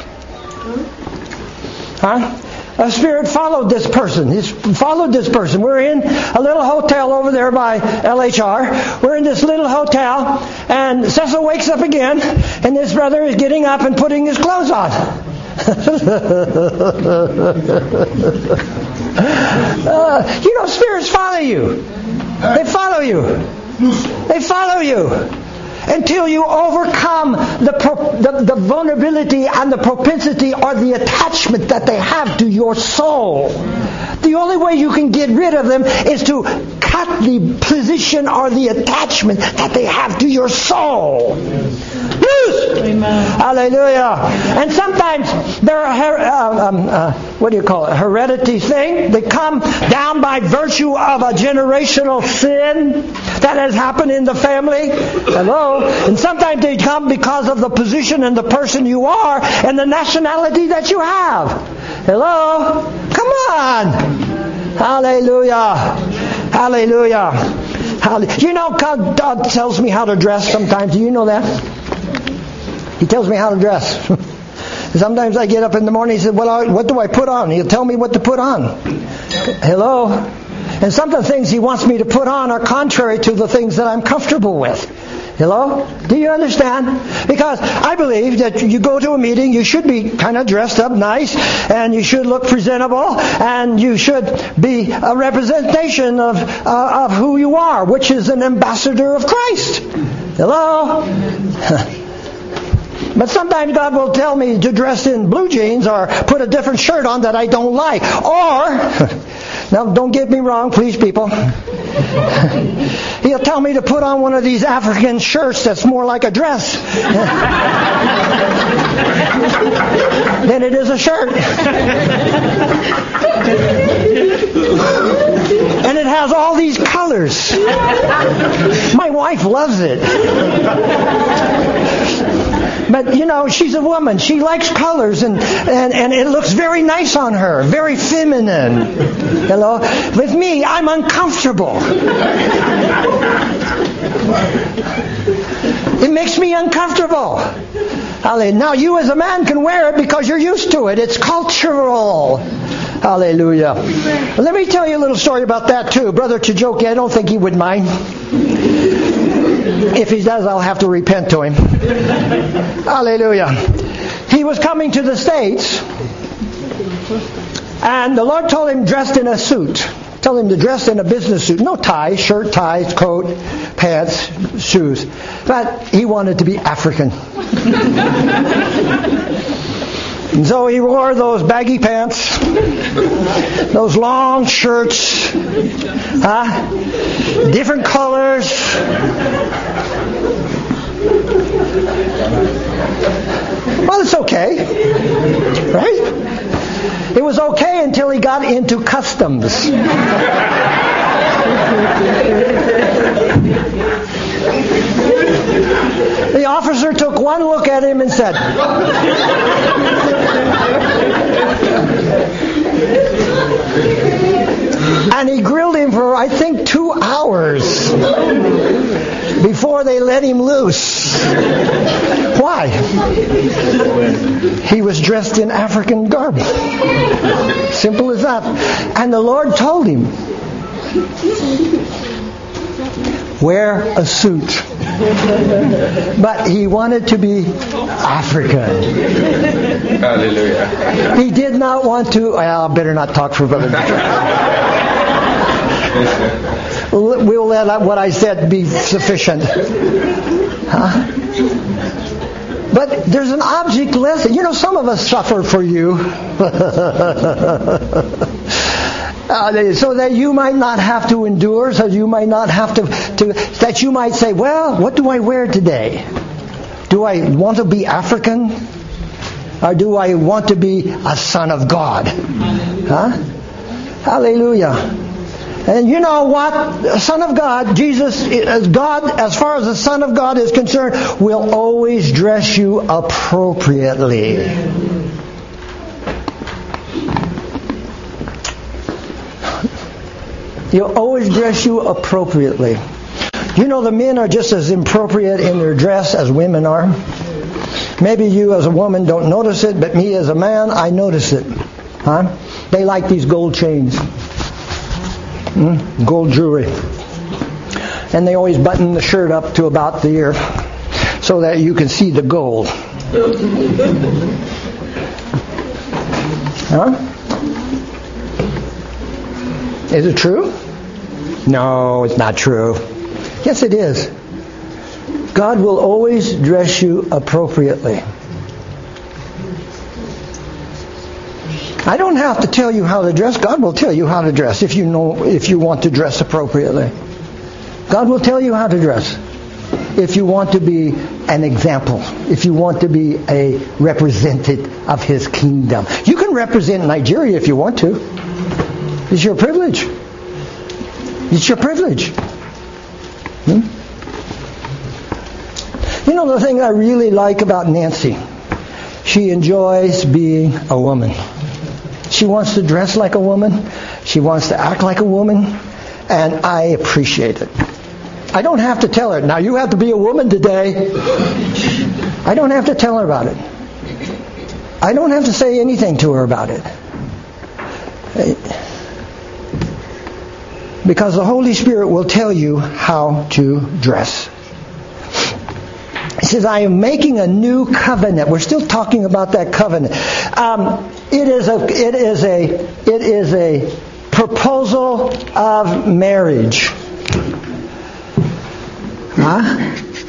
A spirit followed this person. We're in a little hotel over there by LHR. We're in this little hotel, and Cecil wakes up again, and this brother is getting up and putting his clothes on. Spirits follow you. They follow you. They follow you until you overcome the vulnerability and the propensity or the attachment that they have to your soul. The only way you can get rid of them is to cut the position or the attachment that they have to your soul. Loose! Amen. Hallelujah. And sometimes they're a heredity thing. They come down by virtue of a generational sin that has happened in the family. Hello. And sometimes they come because of the position and the person you are and the nationality that you have. Hello. Come on. Hallelujah. Hallelujah. You know, God tells me how to dress sometimes. Do you know that? He tells me how to dress. Sometimes I get up in the morning and he says, well, what do I put on? He'll tell me what to put on. Hello? And some of the things he wants me to put on are contrary to the things that I'm comfortable with. Hello? Do you understand? Because I believe that you go to a meeting, you should be kind of dressed up nice, and you should look presentable, and you should be a representation of who you are, which is an ambassador of Christ. Hello? But sometimes God will tell me to dress in blue jeans or put a different shirt on that I don't like. Or, now don't get me wrong, please, people. He'll tell me to put on one of these African shirts that's more like a dress than it is a shirt. And it has all these colors. My wife loves it. But, you know, she's a woman. She likes colors, and it looks very nice on her. Very feminine. Hello? With me, I'm uncomfortable. It makes me uncomfortable. Now, you as a man can wear it because you're used to it. It's cultural. Hallelujah. Let me tell you a little story about that, too. Brother Chijoki, I don't think he would mind. If he does, I'll have to repent to him. Hallelujah. He was coming to the States, and the Lord told him dressed in a suit. Told him to dress in a business suit. No tie, shirt, ties, coat, pants, shoes. But he wanted to be African. And so he wore those baggy pants, those long shirts, different colors. Well, it's okay, right? It was okay until he got into customs. The officer took one look at him and said, and he grilled him for, I think, 2 hours before they let him loose. Why? He was dressed in African garb. Simple as that. And the Lord told him, wear a suit. But he wanted to be African. Hallelujah. He did not want to... Well, I better not talk for Brother. We'll let what I said be sufficient. But there's an object lesson. You know, some of us suffer for you. So that you might not have to endure, so you might not have to, that you might say, well, what do I wear today? Do I want to be African? Or do I want to be a son of God? Hallelujah. And you know what? A son of God, Jesus, God, as far as the Son of God is concerned, will always dress you appropriately. He'll always dress you appropriately. You know, the men are just as appropriate in their dress as women are. Maybe you as a woman don't notice it, but me as a man, I notice it. They like these gold chains. Gold jewelry. And they always button the shirt up to about the ear so that you can see the gold. Huh? Is it true? No, it's not true. Yes, it is. God will always dress you appropriately. I don't have to tell you how to dress. God will tell you how to dress if you want to dress appropriately. God will tell you how to dress if you want to be an example, if you want to be a representative of His kingdom. You can represent Nigeria if you want to. It's your privilege. It's your privilege. You know the thing I really like about Nancy? She enjoys being a woman. She wants to dress like a woman. She wants to act like a woman. And I appreciate it. I don't have to tell her, now you have to be a woman today. I don't have to tell her about it. I don't have to say anything to her about it. Because the Holy Spirit will tell you how to dress. He says, I am making a new covenant. We're still talking about that covenant. It is a proposal of marriage. Huh?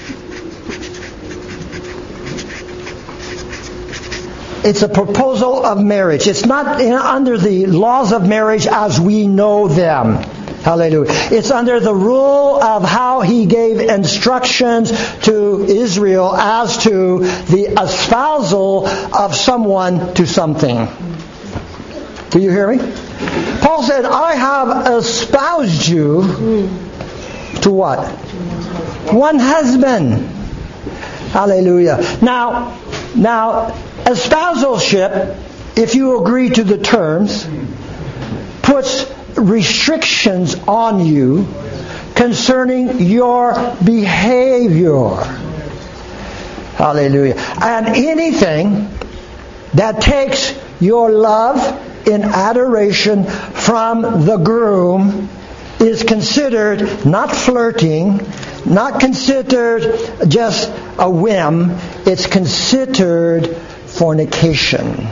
It's a proposal of marriage. It's not under the laws of marriage as we know them. Hallelujah. It's under the rule of how He gave instructions to Israel as to the espousal of someone to something. Do you hear me? Paul said, I have espoused you to what? One husband. Hallelujah. Now, espousalship, if you agree to the terms, puts restrictions on you concerning your behavior. Hallelujah. And anything that takes your love in adoration from the groom is considered not flirting, not considered just a whim. It's considered fornication.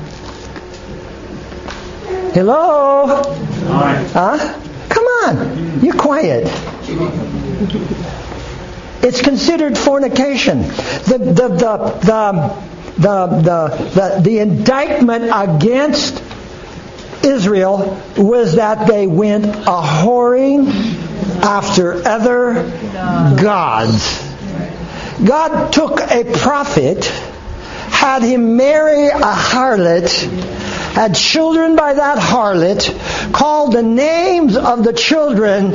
Hello? Huh? Come on. You're quiet. It's considered fornication. The indictment against Israel was that they went a-whoring after other gods. God took a prophet, had him marry a harlot, had children by that harlot, called the names of the children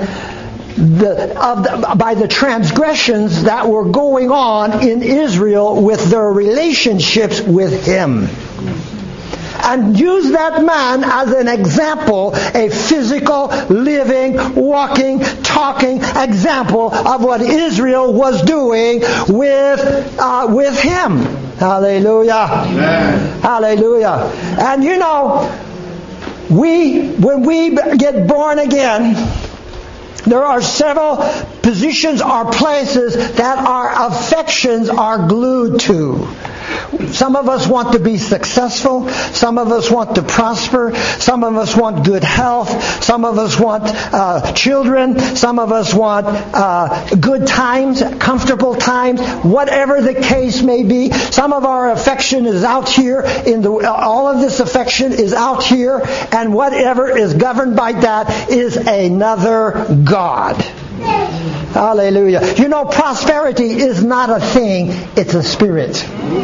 by the transgressions that were going on in Israel with their relationships with him. And use that man as an example, a physical, living, walking, talking example of what Israel was doing with him. Hallelujah. Amen. Hallelujah. And you know, when we get born again, there are several positions or places that our affections are glued to. Some of us want to be successful. Some of us want to prosper. Some of us want good health. Some of us want children. Some of us want good times, comfortable times, whatever the case may be. Some of our affection is out here. All of this affection is out here, and whatever is governed by that is another God. Hallelujah. You know, prosperity is not a thing, it's a spirit.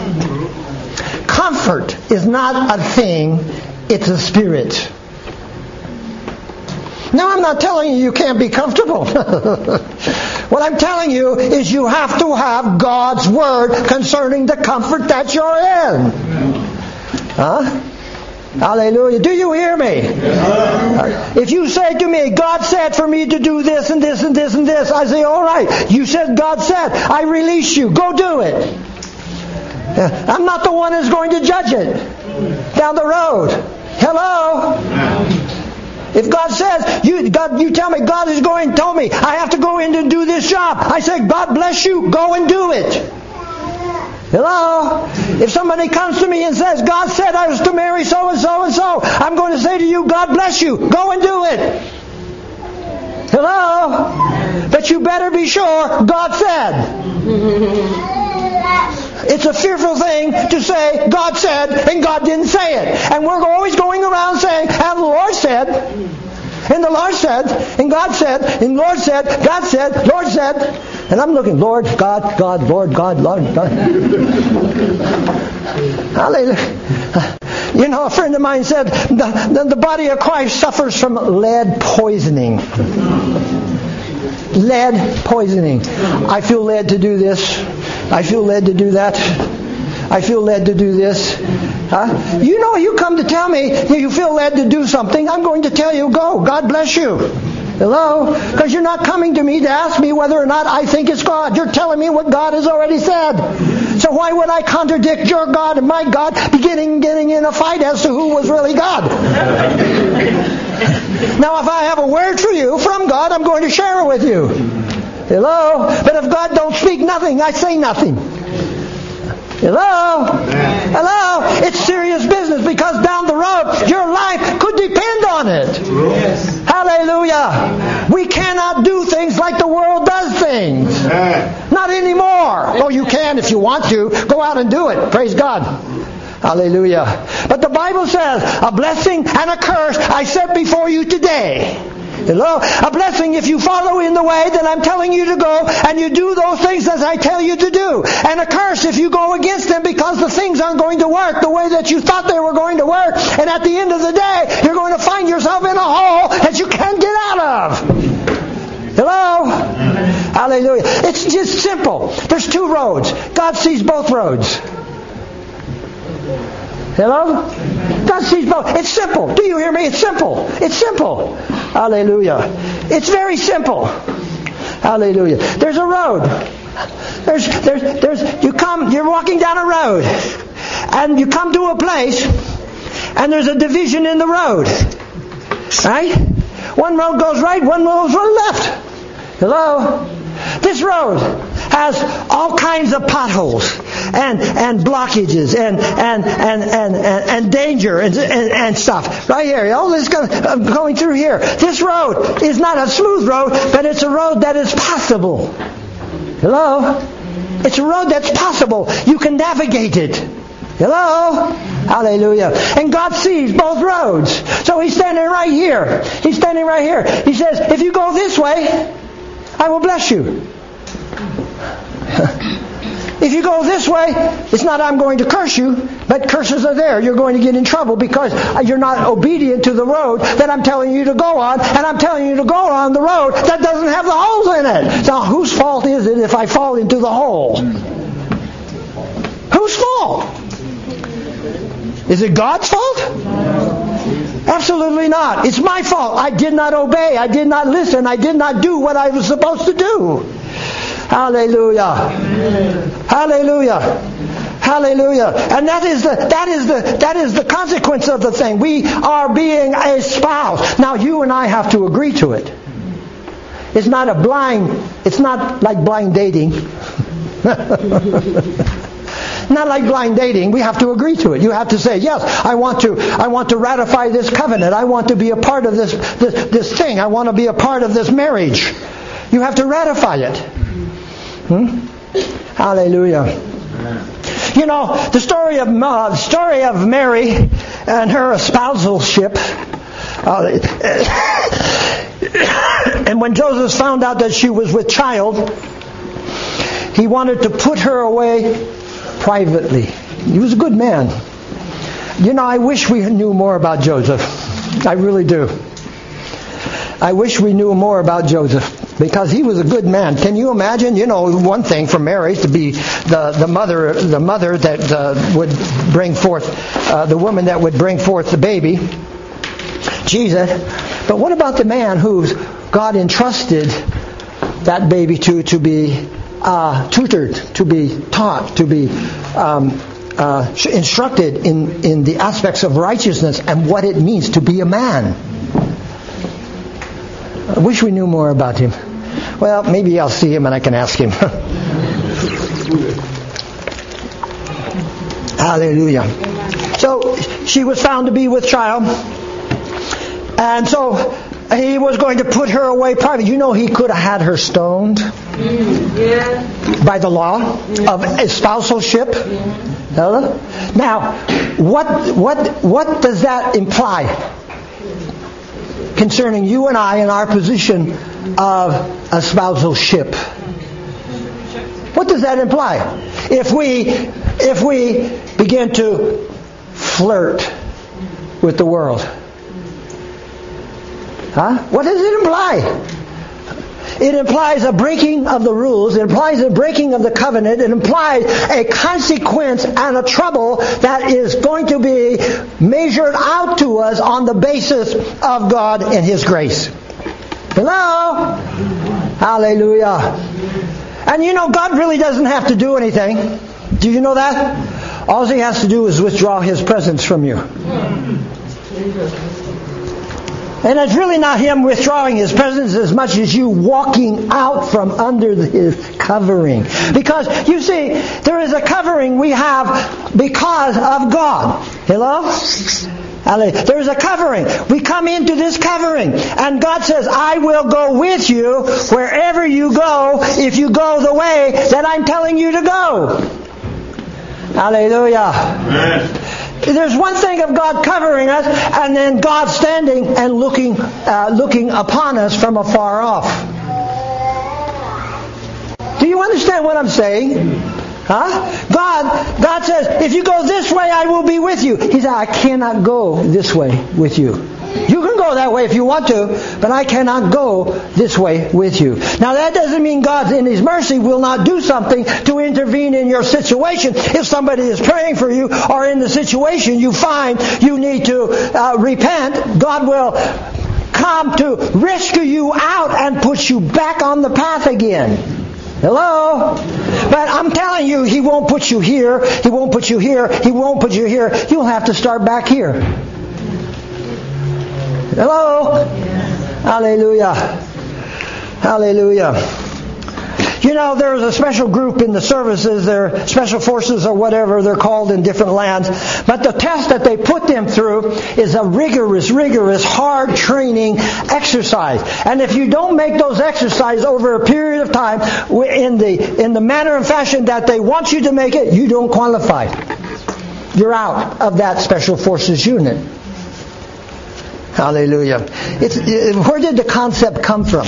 Comfort is not a thing, it's a spirit. Now, I'm not telling you can't be comfortable. What I'm telling you is you have to have God's Word concerning the comfort that you're in. Huh? Hallelujah. Do you hear me? If you say to me, God said for me to do this and this and this and this, I say, all right. You said God said. I release you. Go do it. I'm not the one who's going to judge it down the road. Hello? If God says, you tell me God is going, told me I have to go in and do this job. I say, God bless you. Go and do it. Hello? If somebody comes to me and says, God said I was to marry so and so and so, I'm going to say to you, God bless you. Go and do it. Hello? But you better be sure God said. It's a fearful thing to say, God said, and God didn't say it. And we're always going around saying, and the Lord said, and the Lord said, and God said, and the Lord said, God said, Lord said. And I'm looking, Lord, God, God, Lord, God, Lord, God. Hallelujah. You know, a friend of mine said, the body of Christ suffers from lead poisoning. Lead poisoning. I feel led to do this. I feel led to do that. I feel led to do this. You know, you come to tell me you feel led to do something, I'm going to tell you, go. God bless you. Hello? Because you're not coming to me to ask me whether or not I think it's God. You're telling me what God has already said. So why would I contradict your God and my God, getting in a fight as to who was really God? Now, if I have a word for you from God, I'm going to share it with you. Hello? But if God don't speak nothing, I say nothing. Hello? Hello? It's serious business because down the road, your life could depend on it. Yes. Hallelujah. We cannot do things like the world does things. Not anymore. Oh, you can if you want to. Go out and do it. Praise God. Hallelujah. But the Bible says, a blessing and a curse I set before you today. Hello? A blessing if you follow in the way that I'm telling you to go and you do those things as I tell you to do. And a curse if you go against them because the things aren't going to work the way that you thought they were going to work. And at the end of the day, you're going to find yourself in a hole that you can't get out of. Hello? Hallelujah. It's just simple. There's two roads. God sees both roads. Hello? God sees both. It's simple. Do you hear me? It's simple. It's simple. Hallelujah. It's very simple. Hallelujah. There's a road. You're walking down a road. And you come to a place and there's a division in the road. Right? One road goes right, one road goes left. Hello? This road has all kinds of potholes and blockages and danger and stuff. Right here, all this going through here. This road is not a smooth road, but it's a road that is passable. Hello? It's a road that's possible. You can navigate it. Hello? Hallelujah. And God sees both roads. So He's standing right here. He's standing right here. He says, if you go this way, I will bless you. If you go this way, it's not I'm going to curse you, but curses are there. You're going to get in trouble because you're not obedient to the road that I'm telling you to go on, and I'm telling you to go on the road that doesn't have the holes in it. So whose fault is it if I fall into the hole? Whose fault? Is it God's fault? Absolutely not. It's my fault. I did not obey. I did not listen. I did not do what I was supposed to do. Hallelujah. Hallelujah. Hallelujah. And that is the consequence of the thing. We are being espoused. Now you and I have to agree to it. It's not like blind dating. Not like blind dating. We have to agree to it. You have to say, yes, I want to ratify this covenant. I want to be a part of this thing. I want to be a part of this marriage. You have to ratify it. Hallelujah. You know, the story of Mary and her espousalship. And when Joseph found out that she was with child, he wanted to put her away privately. He was a good man. You know, I wish we knew more about Joseph. I really do. I wish we knew more about Joseph. Because he was a good man. Can you imagine? You know, one thing for Mary to be the mother that would bring forth the woman that would bring forth the baby, Jesus. But what about the man who God entrusted that baby to be tutored, to be taught, to be instructed in the aspects of righteousness and what it means to be a man? I wish we knew more about him. Well, maybe I'll see him and I can ask him. Hallelujah. So she was found to be with child. And so he was going to put her away private. You know, he could have had her stoned by the law of espousalship. Now, what does that imply concerning you and I in our position of espousalship? What does that imply? If we begin to flirt with the world, what does it imply? It implies a breaking of the rules. It implies a breaking of the covenant. It implies a consequence and a trouble that is going to be measured out to us on the basis of God and His grace. Hello? Hallelujah. And you know, God really doesn't have to do anything. Do you know that? All He has to do is withdraw His presence from you. And it's really not Him withdrawing His presence as much as you walking out from under His covering. Because, you see, there is a covering we have because of God. Hello? There is a covering. We come into this covering. And God says, I will go with you wherever you go if you go the way that I'm telling you to go. Hallelujah. Amen. There's one thing of God covering us, and then God standing and looking upon us from afar off. Do you understand what I'm saying? God says, if you go this way, I will be with you. He said, I cannot go this way with you. You can go that way if you want to, but I cannot go this way with you. Now that doesn't mean God in His mercy will not do something to intervene in your situation. If somebody is praying for you or in the situation you find you need to repent, God will come to rescue you out and put you back on the path again. Hello? But I'm telling you, He won't put you here. He won't put you here. He won't put you here. You'll have to start back here. Hello? Hallelujah. Hallelujah. You know, there is a special group in the services, they're special forces or whatever they're called in different lands. But the test that they put them through is a rigorous, hard training exercise. And if you don't make those exercises over a period of time in the manner and fashion that they want you to make it, you don't qualify. You're out of that special forces unit. Hallelujah. Where did the concept come from?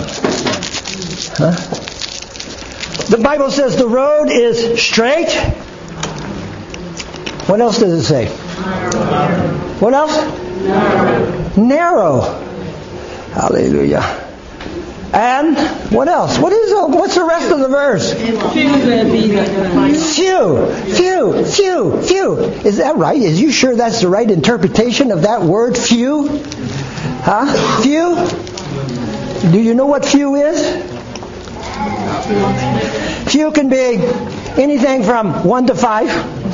The Bible says the road is straight. What else does it say? What else? Narrow. Hallelujah. And what else? What's the rest of the verse? Few. Is that right? Is you sure that's the right interpretation of that word, few? Few? Do you know what few is? Few can be anything from 1 to 5.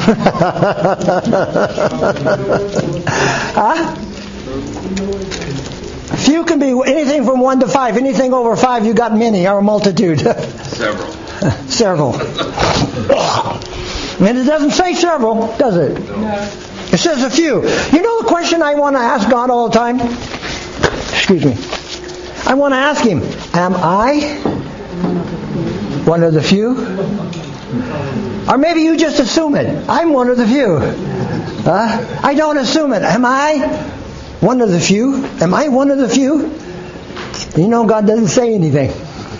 Few can be anything from 1 to 5. Anything over 5, you got many or a multitude. Several. And it doesn't say several, does it? No. It says a few. You know the question I want to ask God all the time? Excuse me. I want to ask Him, am I one of the few? Or maybe you just assume it. I'm one of the few. I don't assume it. Am I one of the few? Am I one of the few? You know, God doesn't say anything.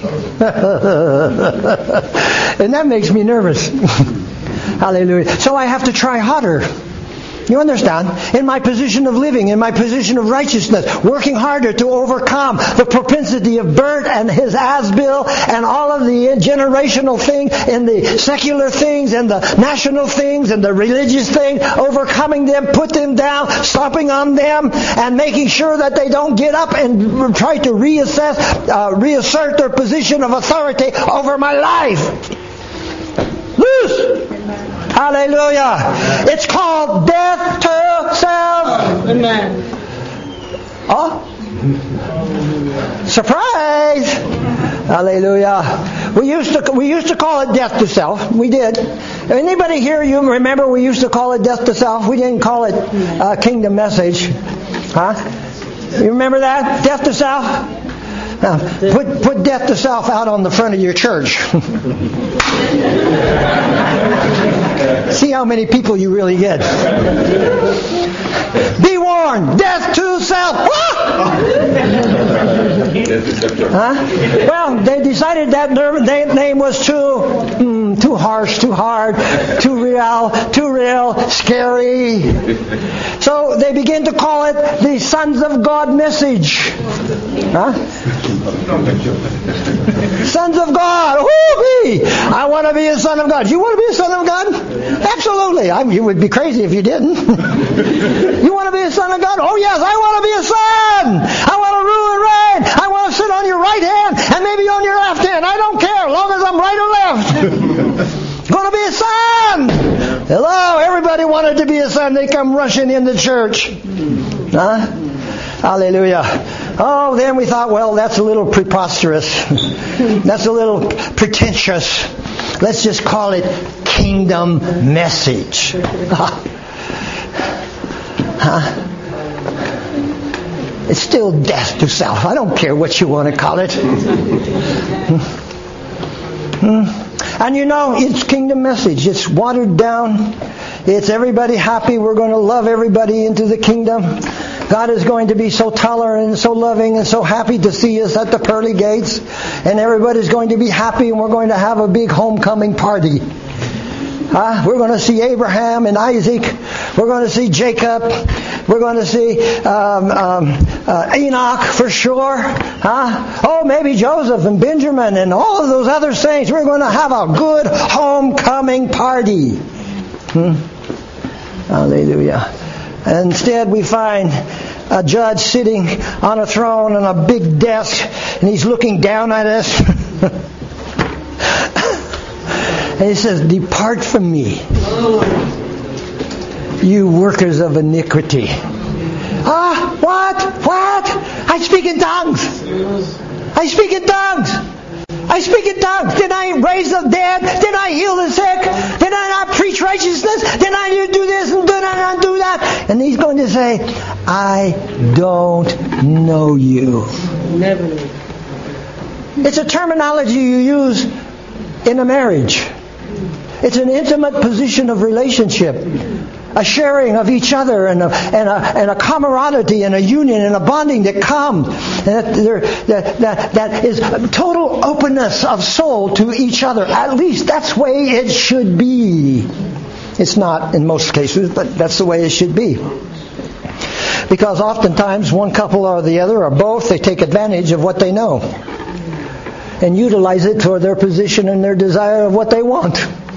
And that makes me nervous. Hallelujah. So I have to try harder. You understand? In my position of living, in my position of righteousness, working harder to overcome the propensity of Bert and his Asbill and all of the generational things and the secular things and the national things and the religious things, overcoming them, put them down, stomping on them, and making sure that they don't get up and try to reassert their position of authority over my life. Loose! Hallelujah. It's called death to self. Amen. Oh. Surprise. Hallelujah. We used to call it death to self. We did. Anybody here, you remember we used to call it death to self? We didn't call it kingdom message. Huh? You remember that? Death to self? Now, put death to self out on the front of your church. See how many people you really get. Be warned, death to self. Huh? Well, they decided that their name was too harsh, too hard, too real, scary. So they began to call it the Sons of God message. Huh? Sons of God. Woo-wee! I want to be a son of God. You want to be a son of God? Absolutely. You would be crazy if you didn't. You want to be a son of God? Oh yes, I want to be a son. I want to rule and reign. I want to sit on your right hand and maybe on your left hand. I don't care, as long as I'm right or left. Going to be a son. Hello, everybody wanted to be a son. They come rushing into church. Huh? Hallelujah. Oh, then we thought, well, that's a little preposterous. That's a little pretentious. Let's just call it kingdom message. It's still death to self. I don't care what you want to call it. And you know, it's kingdom message. It's watered down. It's everybody happy. We're going to love everybody into the kingdom. God is going to be so tolerant and so loving and so happy to see us at the pearly gates. And everybody's going to be happy, and we're going to have a big homecoming party. We're going to see Abraham and Isaac. We're going to see Jacob. We're going to see Enoch for sure. Oh, maybe Joseph and Benjamin and all of those other saints. We're going to have a good homecoming party. Hallelujah. And instead we find a judge sitting on a throne on a big desk, and he's looking down at us. And he says, "Depart from me, you workers of iniquity." What? I speak in tongues. I speak in tongues. I speak in tongues. Did I raise the dead? Did I heal the sick? Did I not preach righteousness? Did I do this and did I not do that? And he's going to say, I don't know you. Never. It's a terminology you use in a marriage. It's an intimate position of relationship. A sharing of each other and a camaraderie and a union and a bonding that comes. That is total openness of soul to each other. At least that's the way it should be. It's not in most cases, but that's the way it should be. Because oftentimes one couple or the other or both, they take advantage of what they know and utilize it for their position and their desire of what they want.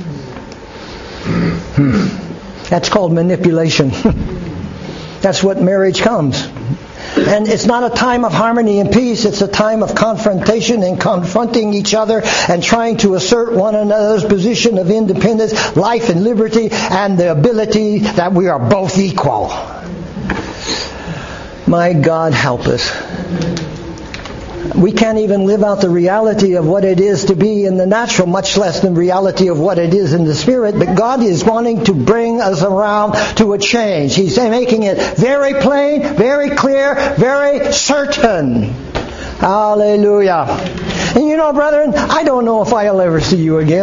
That's called manipulation. That's what marriage comes. And it's not a time of harmony and peace. It's a time of confrontation and confronting each other and trying to assert one another's position of independence, life and liberty, and the ability that we are both equal. My God, help us. We can't even live out the reality of what it is to be in the natural, much less the reality of what it is in the spirit. But God is wanting to bring us around to a change. He's making it very plain, very clear, very certain. Hallelujah. And you know, brethren, I don't know if I'll ever see you again.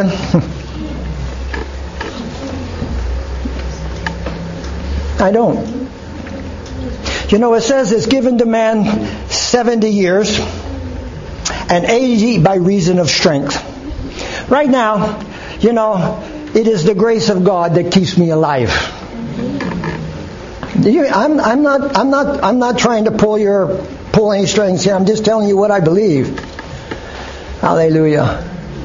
I don't. You know, it says it's given to man 70 years. And 80 by reason of strength. Right now, you know, it is the grace of God that keeps me alive. I'm not trying to pull any strings here. I'm just telling you what I believe. Hallelujah.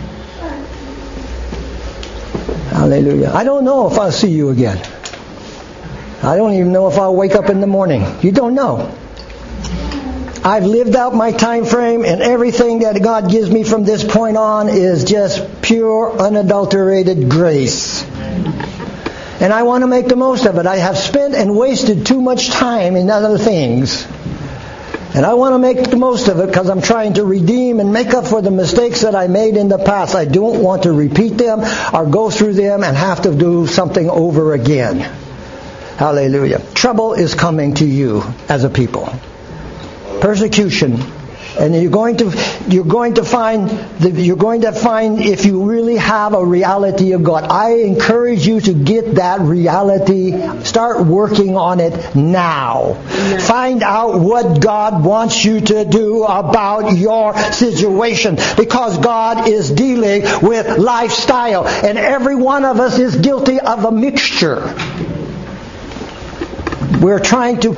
Hallelujah. I don't know if I'll see you again. I don't even know if I'll wake up in the morning. You don't know. I've lived out my time frame, and everything that God gives me from this point on is just pure, unadulterated grace. And I want to make the most of it. I have spent and wasted too much time in other things. And I want to make the most of it because I'm trying to redeem and make up for the mistakes that I made in the past. I don't want to repeat them or go through them and have to do something over again. Hallelujah. Trouble is coming to you as a people. Persecution. And you're going to find if you really have a reality of God. I encourage you to get that reality. Start working on it now. Amen. Find out what God wants you to do about your situation, because God is dealing with lifestyle, and every one of us is guilty of a mixture. We're trying to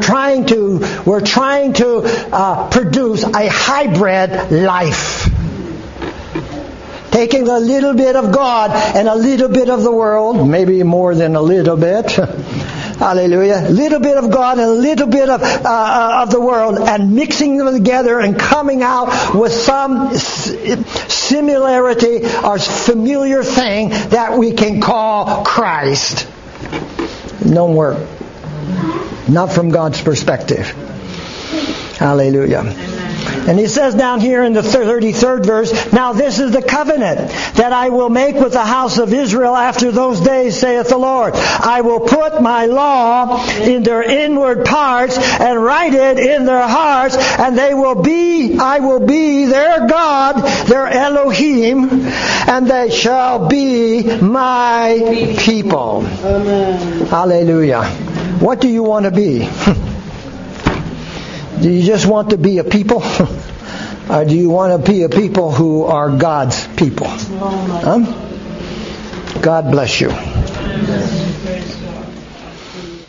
produce a hybrid life, taking a little bit of God and a little bit of the world, maybe more than a little bit. Hallelujah! A little bit of God and a little bit of the world, and mixing them together and coming out with some similarity or familiar thing that we can call Christ. No work. Not from God's perspective. Hallelujah. And he says down here in the 33rd verse, "Now this is the covenant that I will make with the house of Israel after those days, saith the Lord. I will put my law in their inward parts and write it in their hearts, and I will be their God, their Elohim, and they shall be my people." Amen. Hallelujah. What do you want to be? Do you just want to be a people? Or do you want to be a people who are God's people? God bless you.